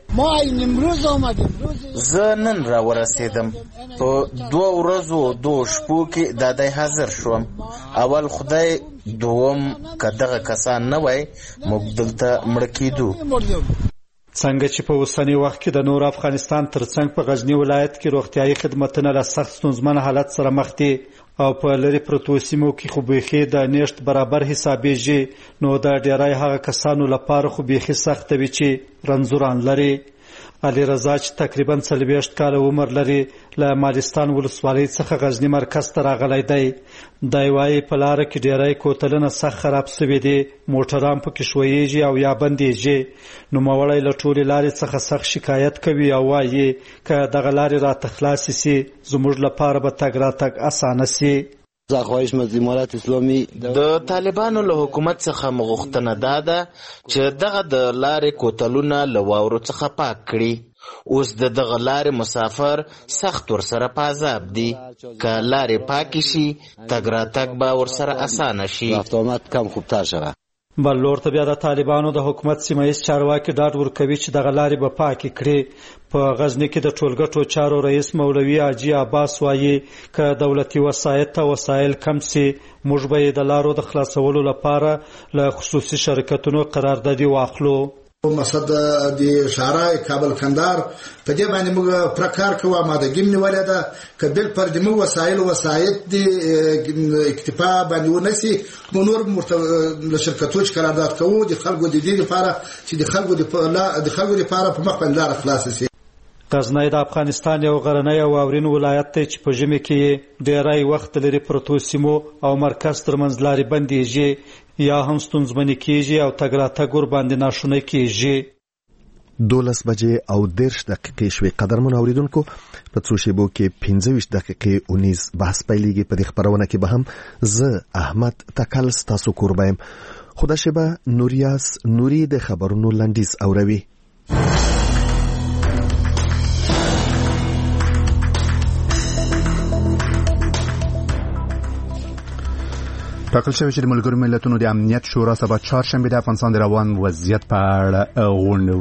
زه نن را ورسېدم. په دوه ورځو دوه شپو کې دا دی حاضر شوم. اول خدای دوم که دغه کسان نه وای موږ دلته مړه کېدو. څنګه چې په اوسني وخت کې د نور افغانستان ترڅنګ په غزنی ولایت کې روغتیايي خدمتونه له سخت ستونزمن حالت سره مخ دي او په لرې پرتو سیمو کې خو بیخي د نشت برابر حسابېږي، نو د ډېری هغه کسانو لپاره خو بیخي سخته وي چې رنځوران لري. علي رضا چې تقریبا څلوېښت کاله عمر لري له مالستان ولسوالۍ څخه غزني مرکز ته راغلی دی. دی وایي په لاره کې ډېری کوتلونه سخت خراب سوي دي، موټران پکې ښویېږي او یا بندېږي. نوموړی له ټولې لارې څخه سخت شکایت کوي او وایي که دغه لارې راته خلاصې سي زموږ لپاره به تګ راتګ اسانه سي. د طالبانو له حکومت څخه مغوښتنه دا ده چې دغه د لارې کوتلونه له واورو څخه پاک کړي. اوس د دغه لارې مسافر سخت ورسره په عذاب دي. که لارې پاکې شي تګ راتګ به ورسره اسانه شي. بل لور ته بیا د طالبانو د حکومت سیمه ییز چارواکي ډاډ ورکوي چې دغه لارې به پاکې کړي. په غزني کې د ټولګټو چارو رئیس مولوي حاجي عباس وایي که دولتي وسایط ته وسایل کم سي موږ به د لارو د خلاصولو لپاره له خصوصي شرکتونو قراردادي واخلو. مسد د شارع کابل کندهار په دې باندې موږ پرکار کوو ماده ګم نیولې ده کبل پر د مو وسایل وسایت د اکتفا باندې ونسي نو نور مرتبه شرکتونو چې قرارداد کوو د خلکو د دې لپاره چې د خلکو د خلکو لپاره په مخ باندې خلاص شي. غزنی د افغانستان یو غرنی او واورین ولایت دی چې په ژمي کې ډیری وخت لري پروتو سیمو او مرکز ترمنځ لارې بندېږي یا هم ستونزمنې کېږي او تګ راتګ ورباندې ناشونی کېږي. دولس بجې او دېرش دقیقې شوې قدرمن اوریدونکو په څو شیبو کې پنځه ویشت دقیقې اونیز بحث پیلېږي. په دې خپرونه کې به هم زه احمد تکل ستاسو کوربه یم. خو دا شیبه نوریاس نوري د خبرونو لنډیز اوروي. ټاکل شوی چې د ملګرو ملتونو د امنیت شورا سبا چهارشنبه د افغانستان د روان وضعیت په اړه غونډه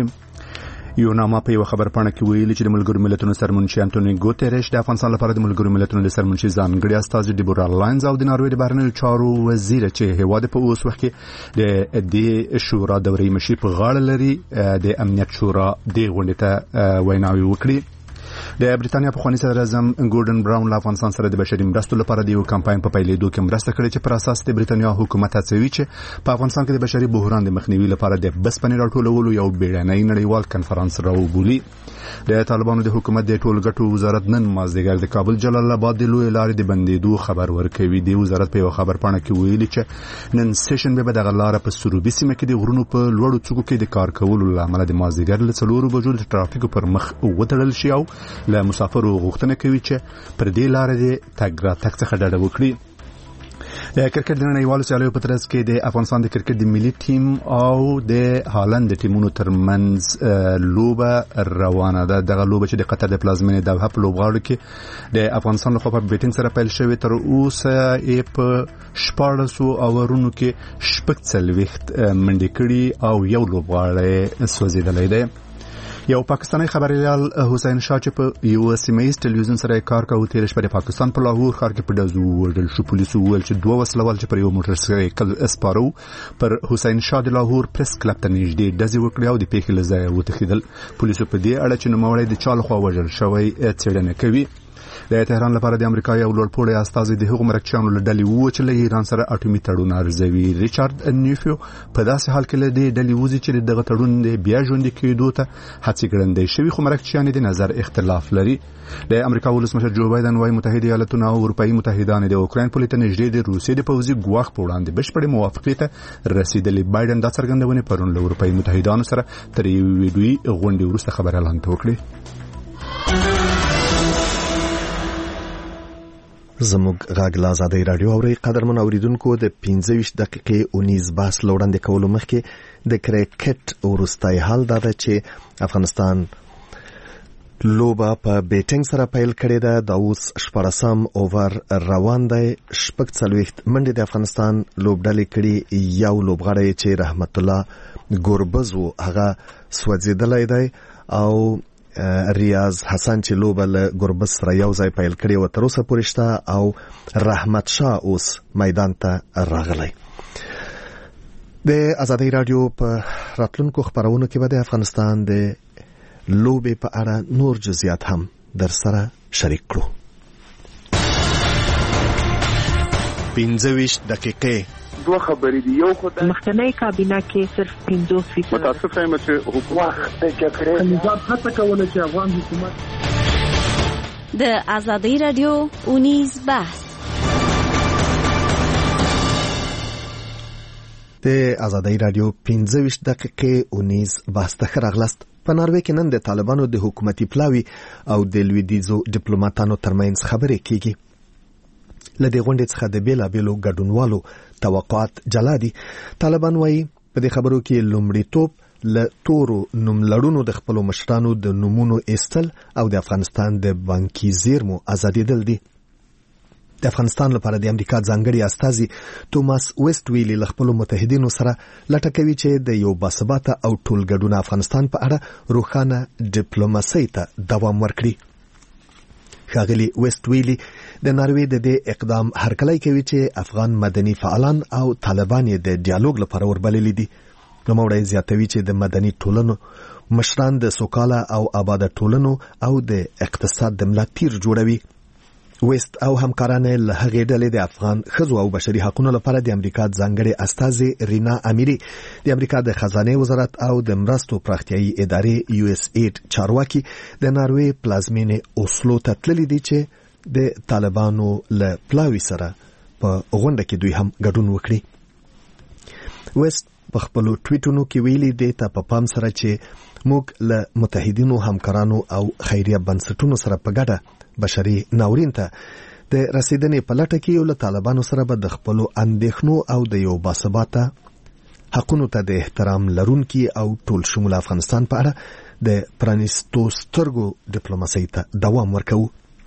وکړي. یو نامه په یو خبر پاڼه کې ویلي چې د ملګرو ملتونو سرمنشي انټونیو ګوتریش د افغانستان لپاره د ملګرو ملتونو د سرمنشي ځانګړي استازي ډیبورا لاینز او د ناروې د بهرنیو چارو وزیر چې هیواد په اوس وخت کې د دې شورا دوري مشر په غاړه لري د امنیت شورا د غونډې ته ویناوي وکړي. د بریتانیا پخوانی صدر اعظم ګوردن براون له افغانستان سره د بشري مرستو لپاره د یو کمپاین په پیلېدو کې مرسته کړې چې پر اساس د بریتانیا حکومت هڅوي چې په افغانستان کې د بشري بحران د مخنیوي لپاره د بسپنې راټولولو یو بیړنی نړیوال کنفرانس راوبولي. د طالبانو د حکومت د ټولګټو وزارت نن مازدیګر د کابل جلال آباد د لوی لارې د بندېدو خبر ورکوي. د وزارت په یو خبر پاڼه کې ویلي چې نن سیشن به دغه لار په سروبي سیمه کې د غرونو په لوړو څوکو کې د کار کولو لامل د مازدیګر له څلورو بجو د ټرافیک پر مخ وتړل شي او له مسافرو غوښتنه کوي چې پر دې لارې د تګ راتګ څخه ډډه وکړي. د کرکټ د نړیوالو سیالیو په ترڅ کې د افغانستان د کرکټ د ملي ټیم او د هالند د ټیمونو ترمنځ لوبه روانه ده. دغه لوبه چې د قطر د پلازمینې دوحه په لوبغاړو کې د افغانستان لخوا په بیټینګ سره پیل شوې تر اوسه یې په شپاړسو اورونو کې شپږ څلوېښت منډې کړي او یو لوبغاړی سوځېدلی دی. یو پاکستانی خبريال حسین شاه چې په یو سیمایي ټلویزیون سره کار کوي تیر شپه د پاکستان په لاهور ښار کې په دزو وړل شو. پولیسو ویل چې دوه وسلوال چې پر یو موټر سایکل اسپارو پر حسین شاه د لاهور پریس کلب ته نږدې دزي وکړي او د پیښې له ځایه وتښتیدل. پولیسو په دې اړه چې نوموړی د چا لخوا وژل شوی څېړنه کوي. د تهران لپاره د امریکا یو لوړپوړی استازي د هغو مرکچیانو له ډلې وو چې له ایران سره اټومي تړون ارزوي. ریچارډ نیفیو په داسې حال کې له دې ډلې وځي چې دغه تړون د بیا ژوندي کېدو ته هڅې ګړندۍ شوي خو مرکچیان د نظر اختلاف لري. د امریکا ولسمشر جو بایدن وايي متحده ایالاتونه او اروپאי متحدان د اوکراین په لټه نږدې د روسیې د پوځي ګواښ په وړاندې بشپړې موافقې ته رسیدلي. بایدن دا څرګندونه پرون له اروپאי متحدانو سره تر یوې ویډیوي غونډې وروسته خبر اعلان وکړي. زموږ غاګ لا آزادۍ رادیو اوري قدرمن اوریدونکو د پنځه ویشت دقیقې اونیز باس لوړاندې کولو مخکې د کرکټ وروستۍ حال دا ده چې افغانستان لوبه په بیټینګ سره پیل کړې ده. د اوس شپاړسم اوور روان دی. شپږ څلوېښت منډې د افغانستان لوبډلې کړي. یو لوبغاړی چې رحمت الله ګوربز و هغه سوځېدلی دی او ریاض حسن چې لوبه له ګوربز سره یو ځای پیل کړې و تر اوسه پورې شته او رحمت شاه اوس میدان ته راغلی. د آزادۍ رادیو په راتلونکو خبرونو کې به د افغانستان د لوبې په اړه نور جزئیات هم در سره شریک کړو. پنځه ویشت دقیقې دوه خبرې دي. یو خدای مخکنی کابینه کې صرف پنځوس فیصد متاسف یم چې حکومت د جګړې نظام هڅه کوله چې افغان حکومت د آزادۍ رادیو اونیز بحث د آزادۍ رادیو پنځه ویشت دقیقې اونیز بحث ته راغلاست. په ناروې کې نن د طالبانو د حکومتي پلاوي او د لویدیځو ډیپلوماټانو ترمنځ خبرې کیږي. لدې غونډې څخه د بیلابیلو ګډونوالو توقعات جلا دي. طالبان وايي په دې خبرو کې لومړیتوب له تورو نوملړونو د خپلو مشرانو د نومونو ایستل او د افغانستان د بانکي زیرمو ازادېدل دي. د افغانستان لپاره د امریکا ځانګړي استازي توماس ویسټ ویلي له خپلو متحدینو سره لټه کوي چې د یو باثباته او ټولګډونه افغانستان په اړه روښانه ډیپلوماسۍ ته دوام ورکړي. ښاغلي ویسټ ویلي د ناروې د دې اقدام هرکلی کوي چې افغان مدني فعالان او طالبان یې د ډیالوګ لپاره وربللي دي. نوموړی زیاتوي چې د مدني ټولنو مشران د سوکاله او آباده ټولنو او د اقتصاد د ملا تیر جوړوي. ویست او همکاران له هغې ډلې د افغان ښځو او بشري حقوقو لپاره د امریکا ځانګړې استازې رینا امیری، د امریکا د خزانه وزارت او د مرستو پراختیایي ادارې یو اس ایډ چارواکي د ناروې پلازمینې اوسلو ته تللي دي چې د طالبانو له پلاوي سره په غونډه کې دوی هم ګډون وکړي. ویست په خپلو ټویټونو کې ویلي دی ته په پام سره چې موږ له متحدینو همکارانو او خیریه بنسټونو سره په ګډه بشري ناورین ته د رسیدنې په لټه کې یو له طالبانو سره به د خپلو اندېښنو او د یو باثباته حقونو ته د احترام لرونکي او ټول شمول افغانستان په اړه د پرانیستو سترګو ډیپلوماسۍ ته دوام ورکوو.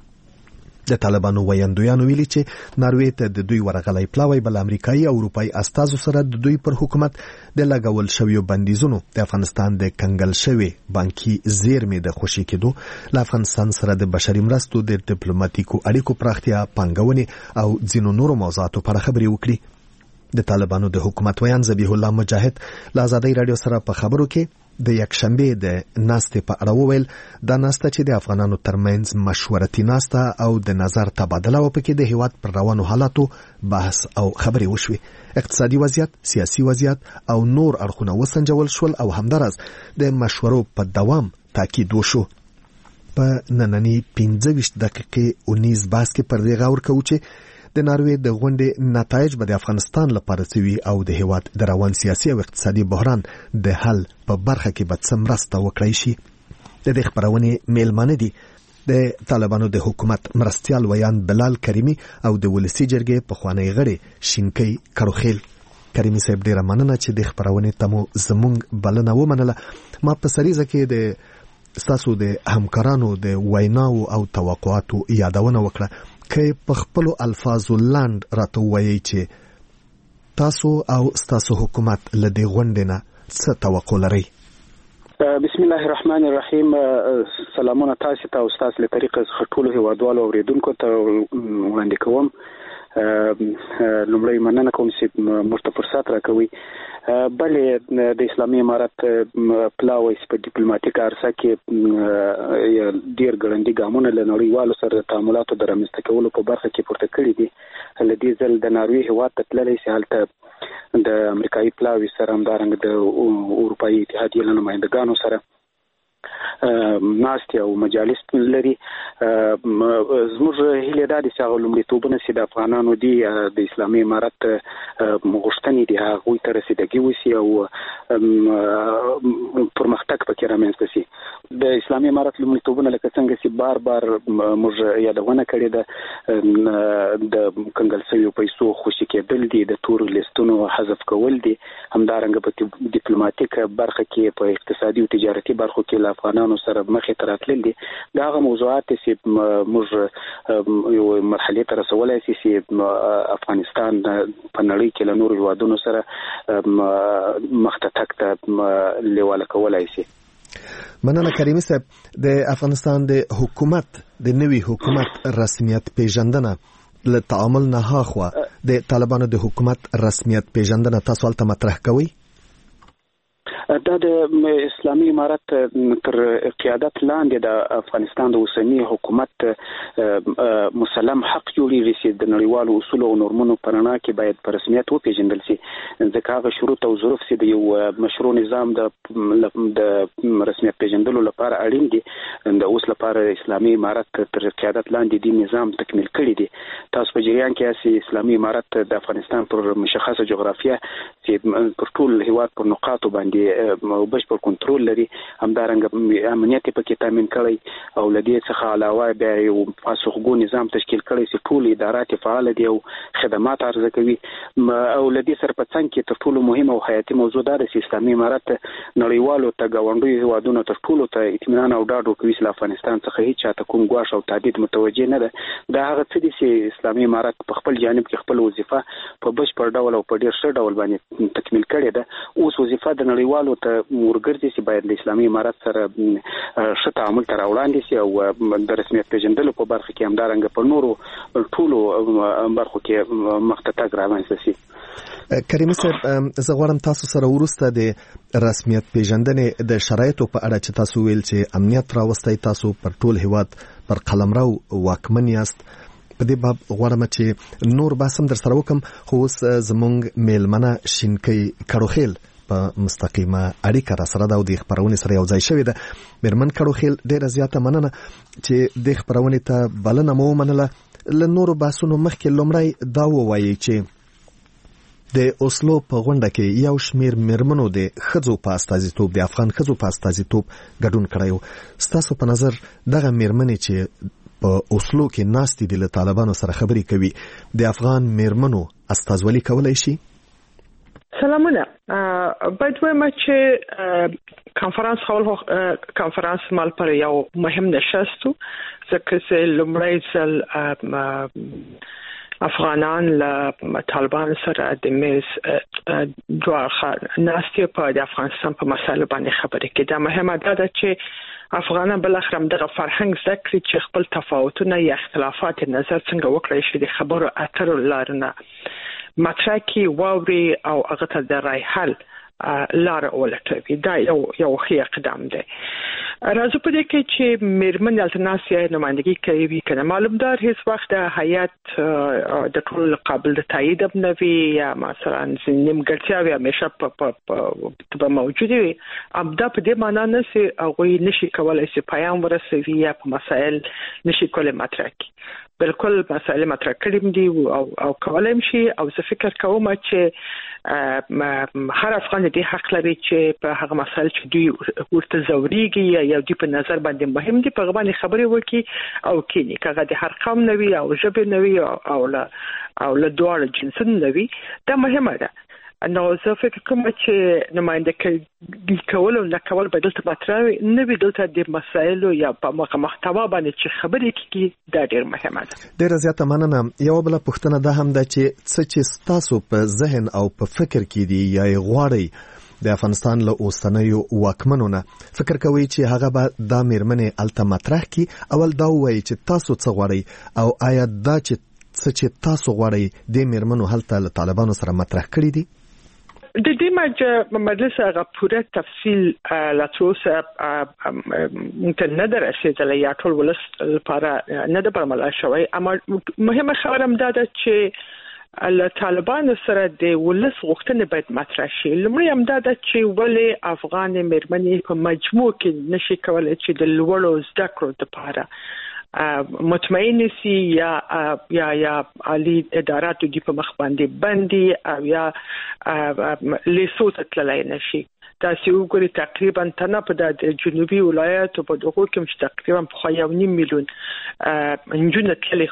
د طالبانو ویاندویانو ویلي چې ناروې ته د دوی ورغلی پلاوی بل امریکایي او اروپایي استازو سره د دوی پر حکومت د لګول شویو بندیزونو د افغانستان د کنګل شوی بانکي زیرمې د خوشي کېدو له افغانستان سره د بشري مرستو د ډیپلوماټیکو اړیکو پراختیا، پانګونې او ځینو نورو موضوعاتو په اړه خبرې وکړي. د طالبانو د حکومت ویان ذبیح الله مجاهد له ازادۍ راډیو سره په خبرو کې د یکشنبه د ناستې په اړه وویل دا ناسته چې د افغانانو ترمنځ مشورتي ناسته او د نظر تبادله و پکې د هیواد پر روانو حالاتو بحث او خبرې وشوي. اقتصادي وضعیت، سیاسي وضعیت او نور اړخونه وسنجول شول او همدارس د مشورو په دوام تاکید وشو. په نننی پنځه ویشت دقیقې اونیز باس کې پر دې غور کوو چې د ناروې د غونډې نتایج به د افغانستان لپاره څه وي او د هیواد د روان سیاسي او اقتصادي بحران د حل په برخه کې به څه مرسته وکړای شي. د دې خپرونې میلمانه دي د طالبانو د حکومت مرستیال ویان بلال کریمي او د ولسي جرګې پخوانی غړی شینکۍ کروخیل. کریمي صاحب ډیره مننه چې د خپرونې ته مو زموږ بلنه ومنله. ما په سریزه کې د ستاسو د همکارانو د ویناو او توقعاتو یادونه وکړه. که په خپلو الفاظو لاند راته ووایئ چې تاسو او ستاسو حکومت له دې غونډې نه څه توقع لرئ؟ بسم الله الرحمن الرحیم. سلامونه تاسو ته او ستاسو له طریقې څخه ټولو هیوادوالو اوریدونکو ته وړاندې کوم. لومړی مننه کوم چې موږ ته فرصت راکوي. بلې د اسلامي امارت پلاوی په ډیپلوماټیک عرصه کې ډیر ګړندي ګامونه له نړیوالو سره د تعاملاتو د رامنځته کولو په برخه کې پورته کړي دي. له دې ځل د ناروې هیواد ته تللی سي هلته د امریکایي پلاوي سره همدارنګه د اروپایي اتحادیې له نمایندګانو سره ناستې او مجالس لري. زموږ هیله دا دي چې هغه لومړیتوبونه چې د افغانانو دي د اسلامي امارت غوښتنې دي هغوی ته رسیدګي وشي او پرمختګ پکې رامنځته شي. د اسلامي امارت لومړیتوبونه لکه څنګه چې بار بار موږ یادونه کړې ده د کنګل شویو پیسو خوشي کېدل دي، د تورو لیستونو حذف کول دي، همدارنګه په ډیپلوماټیک برخه کې په اقتصادي او تجارتي برخو کې له افغانانو سره مخې ته راتلل دي. دا هغه موضوعات چې موږ یو مرحلې ته رسولی شي چې افغانستان په نړۍ کې له نورو هیوادونو سره مخ ته تګ ته لیواله کولی شي. مننه کریمي صاحب. د افغانستان د حکومت د نوي حکومت رسمیت پیژندنه له تعامل نه هاخوا د طالبانو د حکومت رسمیت پیژندنه تاسو هلته مطرح کوئ؟ دا د اسلامي امارت تر قیادت لاندې د افغانستان د اوسني حکومت مسلم حق جوړیږي چې د نړیوالو اصولو او نورمونو په رڼا کې باید په رسمیت وپیژندل شي، ځکه هغه شروط او ظروف چې د یو مشروع نظام د رسمیت پیژندلو لپاره اړین دي. د اوس لپاره اسلامي امارت تر قیادت لاندې دی نظام تکمیل کړی دي. تاسو په جریان کې چې اسلامي امارت د افغانستان پر مشخصه جغرافیه چې پر ټول هیواد پر نقاطو باندې بشپړ کنټرول لري، همدارنګه امنیت پکې تامین کړی او له دې څخه علاوه بیا یو پاسخګو نظام تشکیل کړی چې ټول ادارات فعال دي او خدمات عرضه کوي. او له دې سره په څنګ کې تر ټولو مهمه او حیاتي موضوع دا ده چې اسلامي امارت نړیوالو ته ګاونډیو هیوادونو تر ټولو ته اطمینان او ډاډ ورکوي چې له افغانستان څخه هیڅ چاته کوم ګواښ او تهدید متوجه نه ده. دا هغه څه دي چې اسلامي امارت په خپل جانب کې خپل وظیفه په بشپړ ډول او په ډیر ښه ډول باندې تکمیل کړې ده. اوس وظیفه د نړیوالو نړیوالو ته ورګرځي چې باید د اسلامي امارت سره ښه تعامل تر وړاندې شي او د رسمیت پیژندلو په برخه کې همدارنګه په نورو ټولو برخو کې مخته تګ رامنځته شي. کریمي صاحب زه غواړم تاسو سره وروسته د رسمیت پیژندنې د شرایطو په اړه چې تاسو ویل چې امنیت راوستي تاسو پر ټول هیواد پر قلمرو واکمن یاست په دې باب غواړم چې نور باسم در سره وکم خو اوس زمونږ میلمنه شینکۍ کړوخیل په مستقیمه اړیکه را سره د خبرونې سره یو ځای شوې ده. میرمن کړوخیل ډیره زیاته مننه چې د خبرونې ته بلنه مو ومنله. له نورو باسونو مخکې لومړی دا ووایي چې د اوسلو په غونډه کې یو شمیر میرمنو د ښځو په استازیتوب د افغان ښځو په استازیتوب ګډون کړی و. ستاسو په نظر دغه میرمنې چې په اوسلو کې ناستې دي له طالبانو سره خبرې کوي د افغان میرمنو استازولي کولی شي؟ سلامونه. باید وایم چې کانفرانس هول کانفرانس مال پر یو مهم نشست و ځکه چې لومړی ځل افغانان له طالبان سره د میز دوه ناستې په د افغانستان په مسایلو باندې خبرې کوي. دا مهمه ده چې افغانان بالاخره دغه فرهنګ زده کړي چې خپل تفاوتونه یا اختلافات نظر څنګه وکړي شي د خبرو اترو لارنه مطرح کړي واوري او هغه ته د رای حل لار ولټوي. دا یو یو ښه اقدام دی. راځو په دې کې چې میرمن التناسیه نمائندګي کوي کنه معلومدار هیڅ وخت د حیات د ټول قابل د تایید بنوي یا مثلا نیمګړتیاوي همیشه په موجوده وي. ابدا په دې معنی نه سي هغه نشي کولای چې پیام ورسوي یا په مسائل نشي کولای مطرح کړي. بالکل مسائل مطرح کړم دي او او کولم شي او زه فکر کوم چې هر افغان دې حق لري چې په هغه مسائل چې دوی ورته زوريږي یا دوی په نظر باندې مهم دي په غوښنه خبرې وکړي او کینی کغه د هر قوم نوي او ژبه نوي او له او له دوه جنسن نوي دا مهمه ده. نو زه فکر کوم چې نمائندګي کول او نه کول به دلته مطرح نه وي. دلته د مسایلو یا په محتوا باندې چې خبرې کیږي دا ډېر مهمه ده. ډېر زیاته مننه. یو بل پوښتنه ده هم ده چې څه چې تاسو په ذهن او په فکر کې دي یا غواړي د افغانستان له اوسنیو واکمنونو فکر کوي چې هغه به دا میرمنې الته مطرح کی اول دا وایي چې تاسو څه غواړي او آیا دا چې څه چې تاسو غواړي د میرمنو هلته له طالبانو سره مطرح کړی دي؟ د دې مجلس هغه پوره تفصیل لا توسه ممکن نه درسېدلی یا ټول ولس لپاره نه د برملا شوی. اما مهمه خبره هم ده چې له طالبانو سره د ولس غوښتنې باید مطرح شي. لومړی هم ده چې ولې افغان میرمنې په مجموع کې نشي کولای چې د لوړو زده کړو لپاره مطمئن سي یا یا یا علي ادارات دي په مخ باندې باندې او یا لیسوت تللی نشي. تاسو وګورئ تقریبا تنه په د جنوبي ولایتو په دغه کې چې تقریبا په یو نیم میلیون انجونه تللی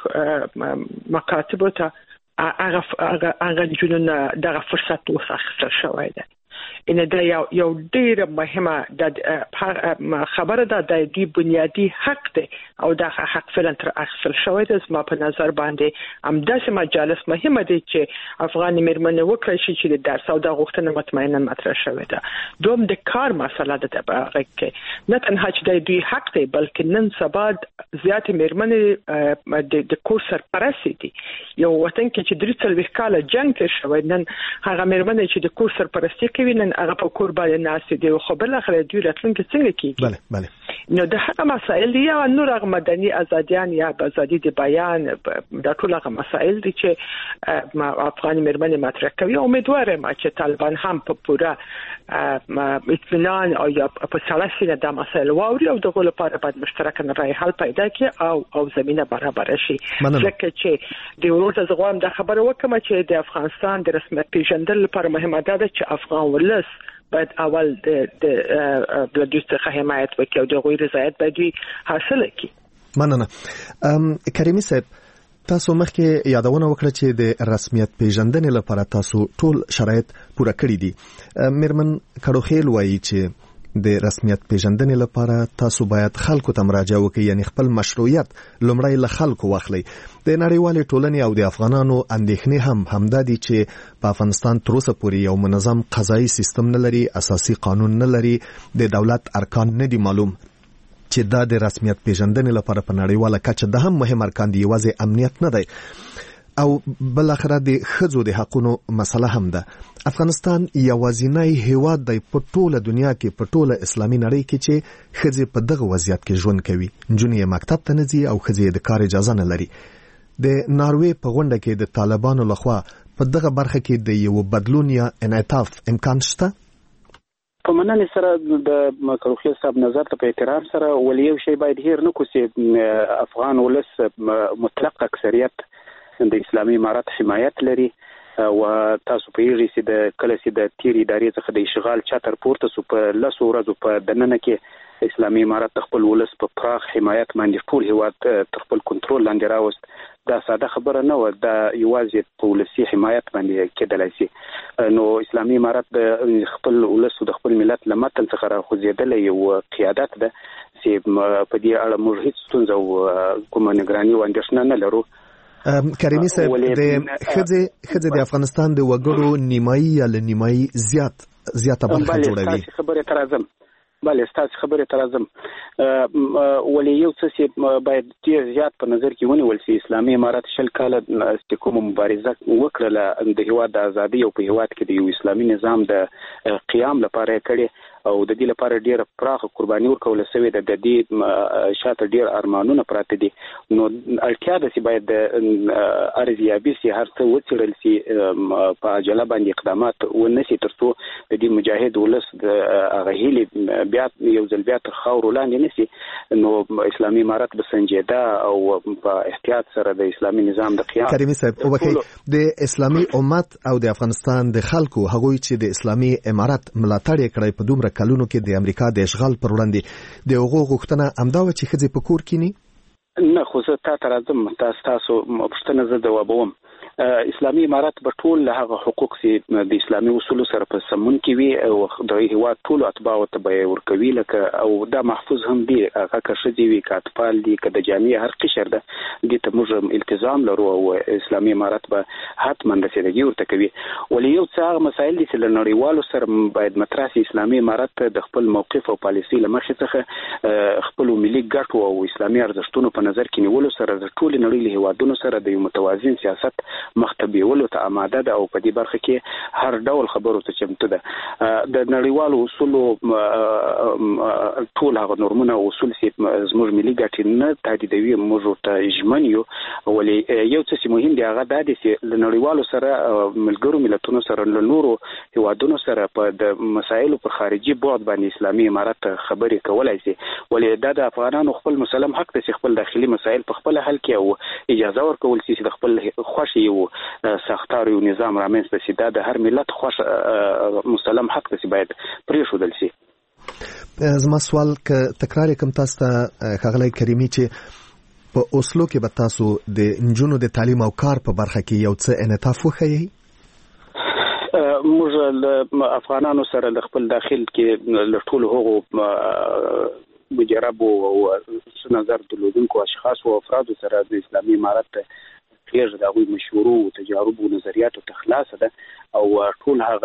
مکاتب ته هغه هغه جنونه دغه فرصت وسخت شوی ده. ان دا یو یو ډیره مهمه د خبره ده د دې بنیادی حق ده او دا حق فعلا تر اخصل شوی ده. زما په نظر باندې هم داسې مجالس مهمه دي چې افغان میرمنې وکړي شي چې د درس او د غوښتنې مطمئنا مطرح شوی ده. دوم د کار مسله ده په هغه کې نه تنها چې د دوی حق دی بلکې نن سبا زیات میرمنې د کور سرپرست دي. یو وطن کې چې درې څلوېښت کاله جنگ تیر شوی نن هغه میرمنې چې د کور سرپرستی کوي نن هغه په کور باندې ناست دي خو بل اخر دوی راتلونکي څنګه کیږي؟ بله بله. نو د هغه مسائل یا نور هغه مدني ازاديان یا ازادي د بیان د ټول هغه مسائل دي چې افغان میرمنې مطرح کوي. امیدوارم چې طالبان هم په پوره اطمینان او یا په سلاسل د مسائل واوري او دغه لپاره باید مشترکانه رای حل پیدا کړي او او زمينه برابر شي. ځکه چې د ورته زغوام د خبره وکم چې د افغانستان د رسمیت پیژندل لپاره مهمه ده چې افغان ولس باید اول د د بلدوس څخه حمایت وکړي او د غوی رضایت باید حاصل کړي. مننه. کریمي صاحب تاسو مخکې یادونه وکړه چې د رسمیت پیژندنې لپاره تاسو ټول شرایط پوره کړی دي. میرمن کړوخیل وایي چې د رسمیت پیژندنې لپاره تاسو باید خلکو ته مراجعه وکړئ، یعنی خپل مشروعیت لومړی له خلکو واخلئ. د نړیوالې ټولنې او د افغانانو اندېښنې هم همدا دي چې په افغانستان تر اوسه پورې یو منظم قضایي سیستم نه لري، اساسي قانون نه لري، د دولت ارکان نه دي معلوم، چې دا د رسمیت پیژندنې لپاره په نړیواله کچه د هم مهم ارکان دي، یوازې امنیت نه دی. او بل اخره د ښځو د حقونو مسله هم ده. افغانستان یوازینی هیواد دی په ټوله دنیا کې، په ټوله اسلامي نړۍ کې چې ښځې په دغه وضعیت کې ژوند کوي. نجونې یې مکتب ته نه ځي او ښځې د کار اجازه نه لري. د ناروې په غونډه کې د طالبانو لخوا په دغه برخه کې د یو بدلون یا انعطاف امکان شته؟ په مننې سره د کروخي صاحب نظر ته په احترام سره ولې یو شی باید هیر نه کو چې افغان ولس مطلق اکثریت د اسلامي امارت حمایت لري او تاسو په یوه چې د کله چې د تیر ادارې څخه د اشغال چتر پورته سو په لاسو ورځو په دننه کې اسلامي امارت خپل ولس په پراخ حمایت باندې ټول هیواد تر خپل کنټرول لاندې راوست. دا ساده خبره نه و، دا یوازې په ولسي حمایت باندې کېدلای شي. نو اسلامي امارت د خپل ولس او د خپل ملت له متن څخه راخوځېدلی یو قیادت ده چې په دې اړه موږ هیڅ ستونزه او کومه نګراني او اندېښنه نه لرو. کریمي صاحب، د ښځې ښځې د افغانستان د وګړو نیمایي یا له نیمایي زیات زیاته برخه جوړوي. بله خبرې ته راځم بله ستاسو خبرې ته راځم ولې یو څه چې باید ډېر زیات په نظر کې ونیول شي. اسلامي امارت شل کاله چې کومه مبارزه وکړله د هیواد د ازادۍ او په هیواد کې د یو اسلامي نظام د قیام لپاره یې کړې او د دې لپاره ډېره پراخه قرباني ورکول شوې ده. د دې شاته ډېر ارمانونه پراته دي. نو اړتیا ده چې باید د ارزیابي سي هر څه وڅېړل سي، په عجله باندې اقدامات ونه سي تر څو د دې مجاهد ولس د هغه هیلې بیا یو ځل بیا تر خاورو لاندې نه سي. نو اسلامي امارت به سنجیده او په احتیاط سره د اسلامي نظام د قیام. کریمي صاحب وکړي د اسلامي امت او د افغانستان د خلکو هغوی چې د اسلامي امارت ملاتړ یې کړی په دومره کلونو کې د امریکا د اشغال پر وړاندې د هغو غوښتنه همدا وه چې ښځې په کور کینی؟ نه، خو زه تا ته راځم، تاسو تاسو پوښتنه زه ځوابوم. اسلامي امارت به ټول له هغه حقوق چې د اسلامي اصولو سره په سمون کې وي او د هیواد ټولو اتباعو ته به ورکوي، لکه او دا محفوظ هم دي، هغه که ښځې وي که اطفال دي که د جامعې هر قشر ده، دې ته موږ التزام لرو او اسلامي امارت به حتما رسیدګي ورته کوي. ولې یو څه هغه مسایل دي چې له نړیوالو سره باید مطرح سي. اسلامي امارت د خپل موقف او پالیسي له مخې څخه خپل ملي ګټو او اسلامي ارزښتونو په نظر کې نیولو سره د ټولو نړۍ له هیوادونو سره د یو متوازن سیاست مختبیولو ته آماده ده او په دې برخه کې هر ډول خبرو ته چمتو ده. د نړیوالو اصولو ټول هغه نورمونه او اصول چې زموږ ملي ګټې نه تهدیدوي موږ ته ژمن یو. ولې یو څه چې مهم دی هغه دا دی چې له نړیوالو سره ملګرو ملتونو سره له نورو هیوادونو سره په د مسایلو پر خارجي بعد باندې اسلامي امارت خبرې کولای شي. ولې دا د افغانانو خپل مسلم حق دی چې خپل داخلي مسایل په خپل حل کې او اجازه ورکول شي چې د خپل خوښ یو سختار یو نظام رامنځته شي. دا د هر ملت خوښ مسلم حق دی چې باید پرېښودل شي. زما سوال که تکرار کوم تاسو ته ښاغلی کریمي چې په اوسلو کې به تاسو د نجونو د تعلیم او کار په برخه کې یو څه انعطاف وښیئ؟ موږ له افغانانو سره د خپل داخل کې له ټولو هغو مجربو او څه نظر درلودونکو اشخاص او افرادو سره د اسلامي امارت کېږي د هغوی مشورو او تجاربو او نظریاتو ته خلاصه ده او ټول هغه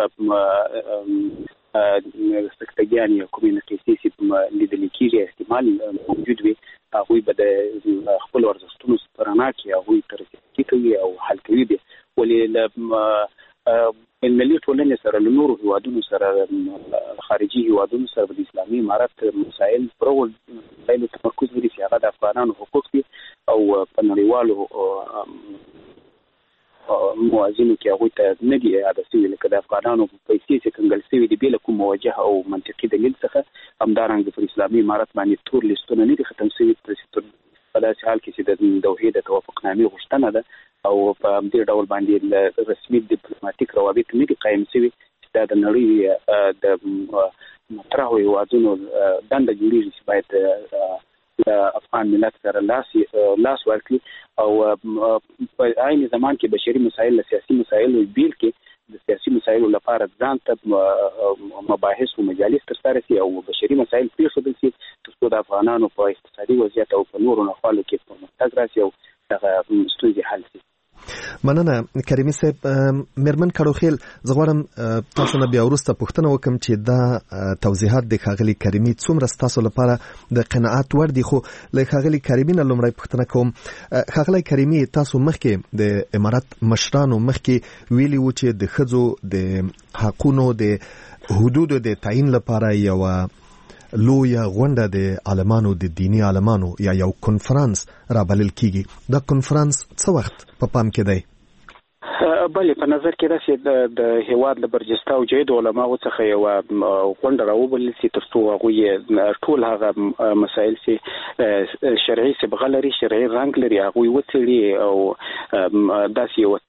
سکتګیان یا کومې نقیصې چې لیدل کېږي احتمال موجود وي، هغوی به د خپلو ارزښتونو په رڼا کې هغوی ته رسیدګي کوي او حل کوي دي. ولې له ملي ټولنې سره له نورو هیوادونو سره خارجي هیوادونو سره د اسلامي امارت مسایل پر ول مسایلو تمرکز لري چې هغه د افغانانو حقوق دي او په نړیوالو موازینو کې هغوی ته نه دي یاده شوي، لکه د افغانانو پیسې چې کنګل شوي دي بې له کوم موجه او منطقي دلیل څخه. همدارنګه پر اسلامي امارت باندې تور لیستونه نه دي ختم شوي په داسې حال کې چې د دوحې د توافقنامې غوښتنه ده او په همدې ډول باندې رسمي ډیپلوماټیک روابط نه دي قایم شوي چې دا د نړۍ د مطرحو هیوادونو دنده جوړېږي چې باید د افغان ملت سره لاس لاس ورکړي او په عین زمان کې بشري مسایل له سیاسي مسایلو بیل کې د سیاسي مسایلو لپاره ځان ته مباحث او مجالس ترسره شي او بشري مسایل پرېښودل شي ترڅو د افغانانو په اقتصادي وضعیت او په نورو نخوالو کې پرمختګ راشي او دغه ستونزې حل شي. مننه کریمي صاحب. میرمن کړوخیل زه غواړم تاسو نه بیا وروسته پوښتنه وکم چې دا توضیحات د ښاغلي کریمي څومره ستاسو لپاره د قناعت وړ دي، خو له ښاغلي کریمي نه لومړی پوښتنه کوم. ښاغلی کریمي، تاسو مخکې د امارات مشرانو مخکې ویلي وو چې د ښځو د حقونو د حدودو د تعیین لپاره یوه لویه غونډه د عالمانو د دینی عالمانو یا یو کنفرانس را بلل کیږي. دا کنفرانس څه وخت په پام کې دی؟ بله، په نظر کې راسي د هیواد له برجسته او جید علماو څخه یو غونډه راوبلل شي ترڅو هغوی ټول هغه مسایل چې شرعي صبغه لري، شرعي رنګ لري، هغوی وڅېړي او داسې یو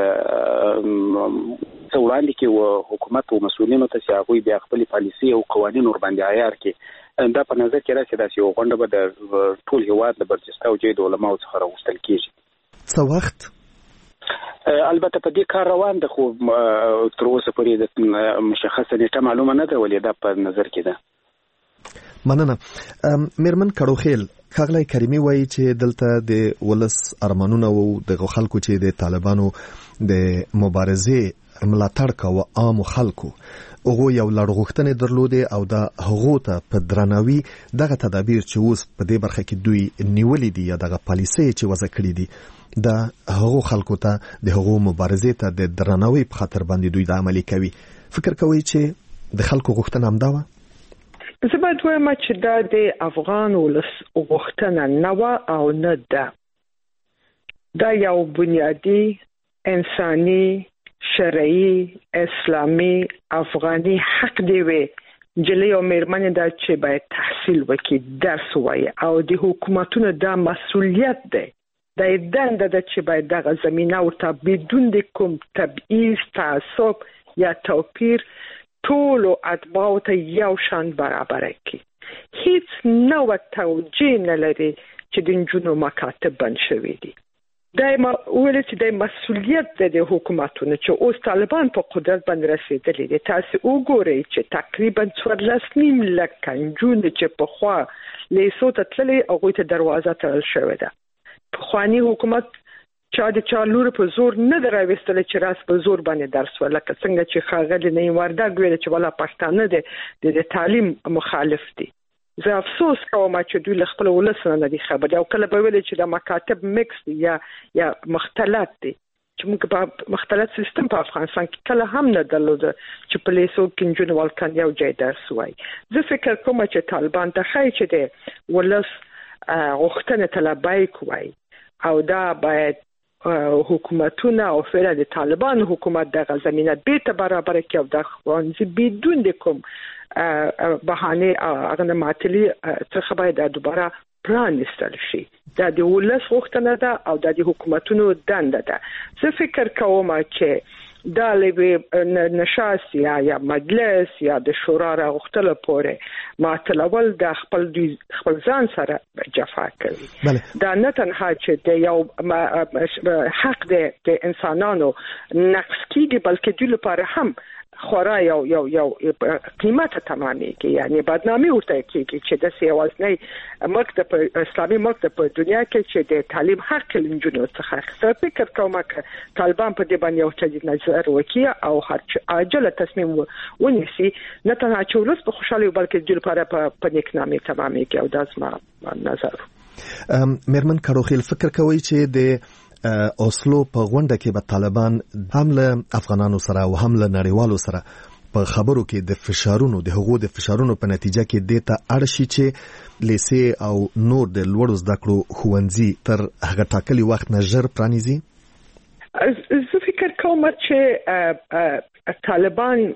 څه وړاندې کړي حکومت او مسؤلینو ته چې هغوی بیا خپلې پالیسي او قوانین ورباندې عیار کړي. دا په نظر کې راسي داسې یو غونډه به د ټول هیواد له برجسته او جید علماو څخه راوستل کېږي. څه وخت؟ البته په دې کار روان ده، خو تر اوسه پورې د مشخصه نیټه معلومه نه ده، ولې دا په نظر کې ده. مننه. میرمن کړوخیل، ښاغلی کریمي وایي چې دلته د ولس ارمانونه او د خلکو چې د طالبانو د مبارزې ملاتړ کوي عام خلکو، هغه یو لړغښتنې درلودې او د هغو ته په درناوي دغه تدابیر چې اوس په دې برخه کې دوی نیولې دي یا دغه پالیسۍ چې وضع کړي دي د هغو خلکو ته د هغو مبارزې ته د درناوي په خاطر باندې دوی د عملي کوي. فکر کوي چې د خلکو غوښتنه همدا وه؟ زه باید وایم چې دا د افغان ولس غوښتنه نه وه او نه ده. دا یو بنیادي انساني شرعي اسلامي افغاني حق دی وي نجلۍ او مېرمنې دا چې باید تحصیل وکړي، درس ووایي او د حکومتونو دا مسؤلیت دی. دا دنده ده چې باید دغه زمینه ورته بدون د کوم تبعیض، تعصب یا توپیر ټولو اتباعو ته یو شان برابره کړي. هیڅ نوع توجیه نه لري چې د نجونو مکاتب بند شوي دي. دا ویل چې د مسؤلیت د حکومتونو چې اوس طالبان په قدرت باندې رسیدلي دي. تاسو وګورئ چې تقریبا څوارلس نیم لکه نجونې چې پخوا لیسو ته تللې هغوی ته دروازه تړل شوې ده. پخوانی حکومت چا د چا لور په زور نه دراوستل چې راس په زور باندې درس ولکه څنګه چې ښاغلي نعیم وردګ ویل چې ولا پښتانه دي د تعلیم مخالف دي. زه افسوس کوم چې دوی له خپل ولس نه دي خبر او کله به ویل چې د مکاتب مکس دي یا یا مختلط دي چې موږ په مختلط سیستم په افغانستان کې کله هم نه درلود چې په لیسو کې نجونې ولکن یو ځای درس وایي. زه فکر کوم چې طالبان ته ښایي چې د ولس غوښتنې ته لبیک وایي او دا باید حکومتونه او فعلا د طالبان حکومت دغه زمینه بیرته برابر کړي او د ښوونځي بدون د کوم بهانه هغه معطلي څخه باید دوباره پرانیستل شي. دا د ولس غوښتنه ده او د حکومتونو دنده ده. زه فکر کوم چې دا لوي نشاست یا یا مجلس یا د شورا راغختل پورې معطلول د خپل خپل ځان سره جفا کوي. دا نه تنها چې د یو حق د انسانانو نقص کیږي بلکې د لپاره هم خورا یو یو یو قیمت تمامي کې یعنی بدنامي ورته کېږي چې د سیاوازنۍ مکتب اسلامي مکتب په دنیا کې چې د تعلیم حق لنجونو څخه اخیستل. فکر کوم چې طالبان په دې باندې یو څه نظر وکړي او هر عاجله تصمیم ونیسي، نه تنها چې ولس په خوشحالي بلکې د لپاره په نیکنامي تمامي کې او دا زما نظر. میرمن کړوخیل، فکر کوي چې د اوسلو په غونډه کې به طالبان هم له افغانانو سره او هم له نړیوالو سره په خبرو کې د فشارونو د هغو د فشارونو په نتیجه کې د ته اړ شي چې لیسې او نور د لوړو زده کړو ښوونځي تر هغه ټاکلي وخت نه ژر پرانیزي؟ زه فکر کوم چې طالبان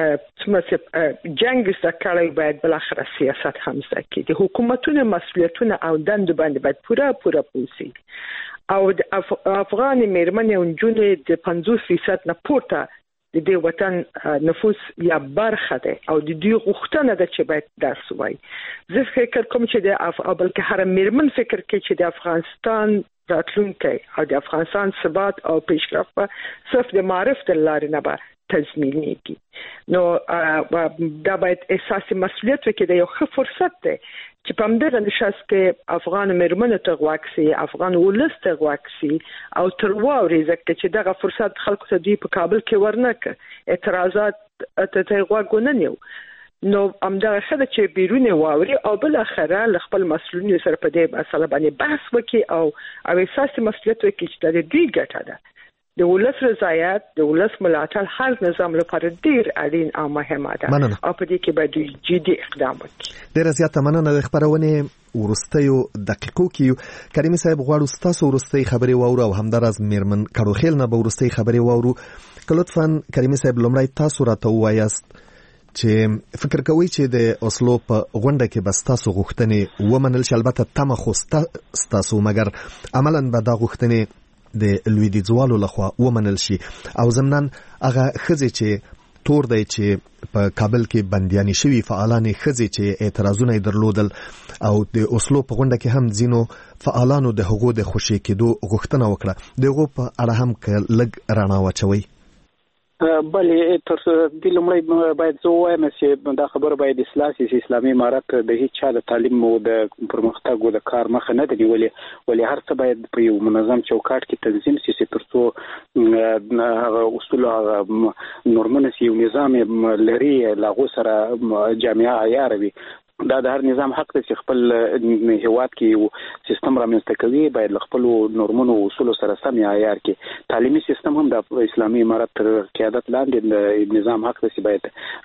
څومره جنگ زده کړی باید بالاخره سیاست هم زده کړي. د حکومتونو مسؤلیتونه او دندو باندې باید پوره پوره پوه شي او د افغان مېرمنې او نجونې د پنځوس فیصد نه پورته د دې وطن نفوس یا برخه ده او د دې غوښتنه ده چې باید درس وایي. زه فکر کوم چې د اف بلکې هر مېرمن فکر کوي چې د افغانستان راتلونکی او د افغانستان ثبات او پیشرفت صرف د معرفت د لارې نه به تضمینېږي. نو دا باید احساس مسؤلیت وکړي، دا یو ښه فرصت دی چې په همدغه نشست کې افغان مېرمنو ته غوږ سي، افغان ولس ته غوږ سي او تر واوري ځکه چې دغه فرصت خلکو ته دوی په کابل کې ورنکړ، اعتراضات ته غوږ ونه نیو. نو همدغه ښه ده چې بیرون واوري او بل اخره له خپل مسؤلینو سره په دې مسله باندې بحث وکړي او او احساس مسؤلیت وکړي چې دا د دوی ګټه ده. د ولس رضایت، د ولس ملاتړ هر نظام لپاره ډیر اړین او مهمه ده او په دې کې باید جدي اقدام وکړي. ډیره زیاته مننه. د خبرونه ورستیو دقیقو کې کریمي صاحب غواړو ستاسو ورستۍ خبرې واورو او همدارز میرمن کړوخیل نه به ورستۍ خبرې واورو. لطفاً کریمي صاحب لومړی تاسو راته ووایاست چې فکر کوئ چې د اوسلو په غونډه کې به ستاسو غوښتنې ومنل شي، البته تمه خو ستاسو مګر عملاً به دا غوښتنې د لویدیځوالو لخوا ومنل شي او ضمناً هغه ښځې چې تور دی چې په کابل کې بندیانې شوي فعالانې ښځې چې اعتراضونه یې درلودل او د اوسلو په غونډه کې هم ځینو فعالانو د هغو د خوشي کېدو غوښتنه وکړه، د هغو په اړه هم که لږ رڼا واچوئ. بلې تر دې لومړی باید زه ووایم چې دا خبره باید اصلاح شي چې اسلامي امارت د هیڅ چا د تعلیم او د پرمختګ او د کار مخه نه دی نیولې، ولې هر څه باید په یو منظم چوکاټ کې تنظیم شي چې ترڅو هغه اصول هغه نورمونه چې یو نظام لري لاغو سره جامعه عیار وي. دا د هر نظام حق دی چې خپل هیواد کې یو سیستم رامنځته کوي، باید خپل نورمونو او اصولو سره سم عیار کې. تعلیمي سیستم هم د اسلامي امارت تر قیادت لاندې د نظام حق دی چې باید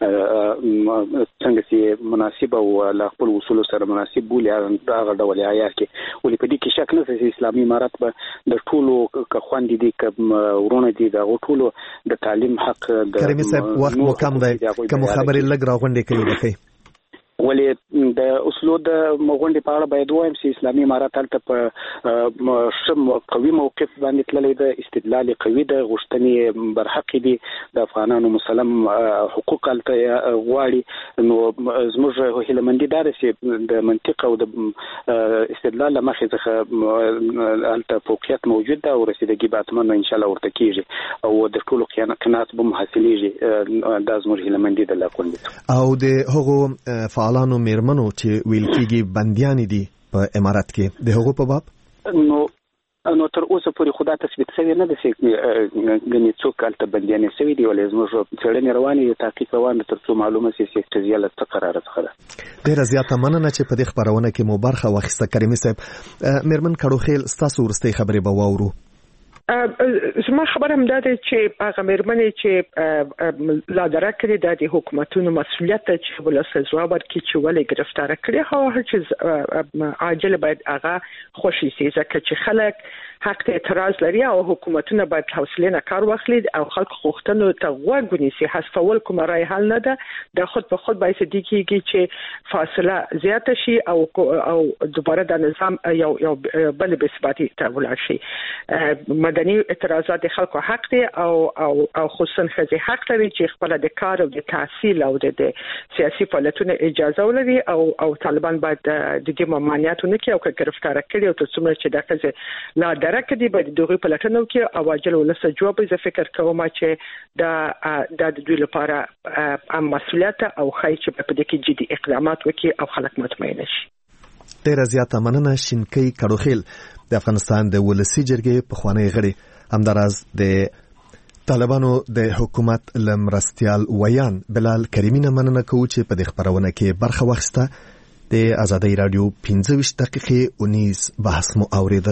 څنګه چې مناسب او خپل اصولو سره مناسب بولي هغه ډول عیار کې. ولې په دې کې شک نه چې اسلامي امارت به د ټولو که خوندې دي که ورونه دي د ټولو د تعلیم حق د کریمي صاحب وخت مو کم دی، کوم خبرې لږ راغونډې کوي وکړئ. ولې د اصلو د غونډې په اړه باید وایم چې اسلامي امارت هلته په شم قوي موقف باندې تللی ده، استدلال قوي ده، غوښتنې برحق دي، د افغانانو مسلم حقوق هلته غواړي. نو زموږ هیلهمندي دا ده چې د منطق او د استدلال له مخې څخه هلته فوقیت موجود ده او رسیدګي به حتما انشاءالله ورته کېږي او د ټولو قناعت به هم حاصلېږي. دا زموږ هیلهمندي ده له غونډې او د هغو فعالانو میرمنو چې ویل کېږي بندیانې دي په امارات کې، د هغو په باب نو نو تر اوسه پورې خدا تثبیت شوی نه ده چې ګنې څوک هلته بندیانې شوي دي، ولې زموږ څېړنې روانې دي، تحقیق روان ده، تر څو معلومه شي چې قضیه له څه قراره څخه ده. ډېره زیاته مننه چې په دې خپرونه کې مو برخه واخیسته. کریمي صاحب، میرمن کړوخیل ستاسو وروستۍ خبرې به واورو. زما خبره هم دا ده چې هغه مېرمنې چې لا درک کړي دا د حکومتونو مسؤلیت ده چې ولس ځواب ورکړي چې ولې گرفتار کړي، هغه چې عاجل باید هغه خوشي شي ځکه چې خلک حق ته اعتراض لري او حکومتونه باید حوصله نه کار واخلي او خلک غوښتنو ته غوږ ونیسي. حذفول کومه رای حل نه ده، د خود په خود باید دې کېږي چې فاصله زیاته شي او او دوباره د نظام یو یو بل بې ثباتي ته ولاړ شي. مدني اعتراضات د خلکو حق دي او او او خصوصا ښځې حق لري چې خپل د کار او د تحصیل او د سیاسي فعالیتونو اجازه ولري او او طالبان باید د دې ممانعت نه کوي او که گرفتار کړي او تر څومره چې د ښځې لا درک دي باید دوی په لټنو کې او عاجل ولس جواب زه فکر کوم چې دا د دوی لپاره ام مسؤلیت او خای چې په دې کې جدي اقدامات وکړي او خلک مطمئن شي. ډیره زیاته مننه. شینکۍ کړوخیل د افغانستان د ولسی جرګې پخوانی غړي، همداراز د طالبانو د حکومت لمرستیال ویان بلال کریمی نه مننه کوو چې په دې خبرونه کې برخه واخیسته. د آزادۍ رادیو پنځه ویشت دقیقې اونیز بحث مو اوریده.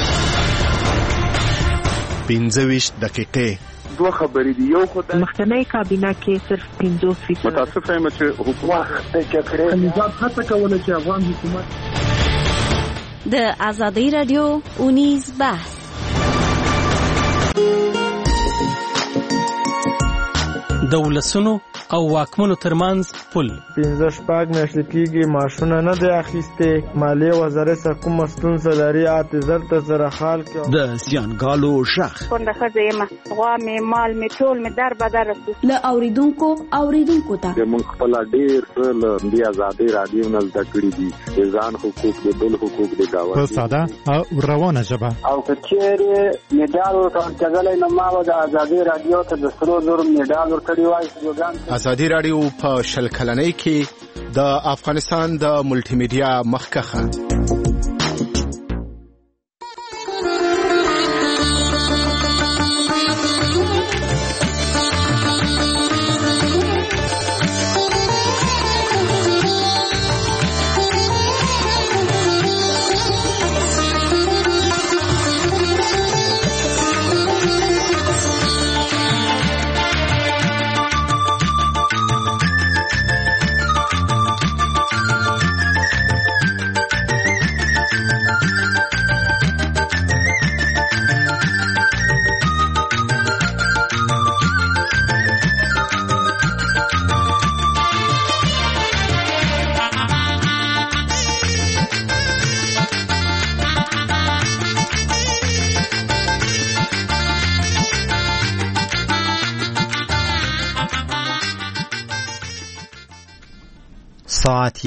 پنځه ویشت دقیقې دوه خبرې دي. یو خدای مخکنی کابینه کې صرف پنځوس فیصد متاسف یم چې حکومت د جګړې نظام هڅه کوله چې افغان حکومت د آزادۍ رادیو اونیز بحث. د ولسونو او واکمنو ترمنځ پل. پنځه شپږ میاشتې کېږي ماشونه نه دی اخیستې. مالیې وزارت څخه کومه ستونزه لري اته زر ته سره حال کړي. د زیانګالو شخ کونډه ښځه یم، غوا مې مال مې ټول مې در بدر رسو. له اوریدونکو اوریدونکو ته موږ خپل ډېر څه له دې ازادۍ رادیو نه زده کړي دي، د ځان حقوق د بل حقوق د دعوت په ساده او روانه ژبه. او که چېرې میډال ورکول کېدلی نو ما به د ازادۍ رادیو ته د سرو زرو میډال ورکړی وای. ازادي رادیو په شل کلنۍ کې د افغانستان د ملټي میډیا مخکخه. ساعت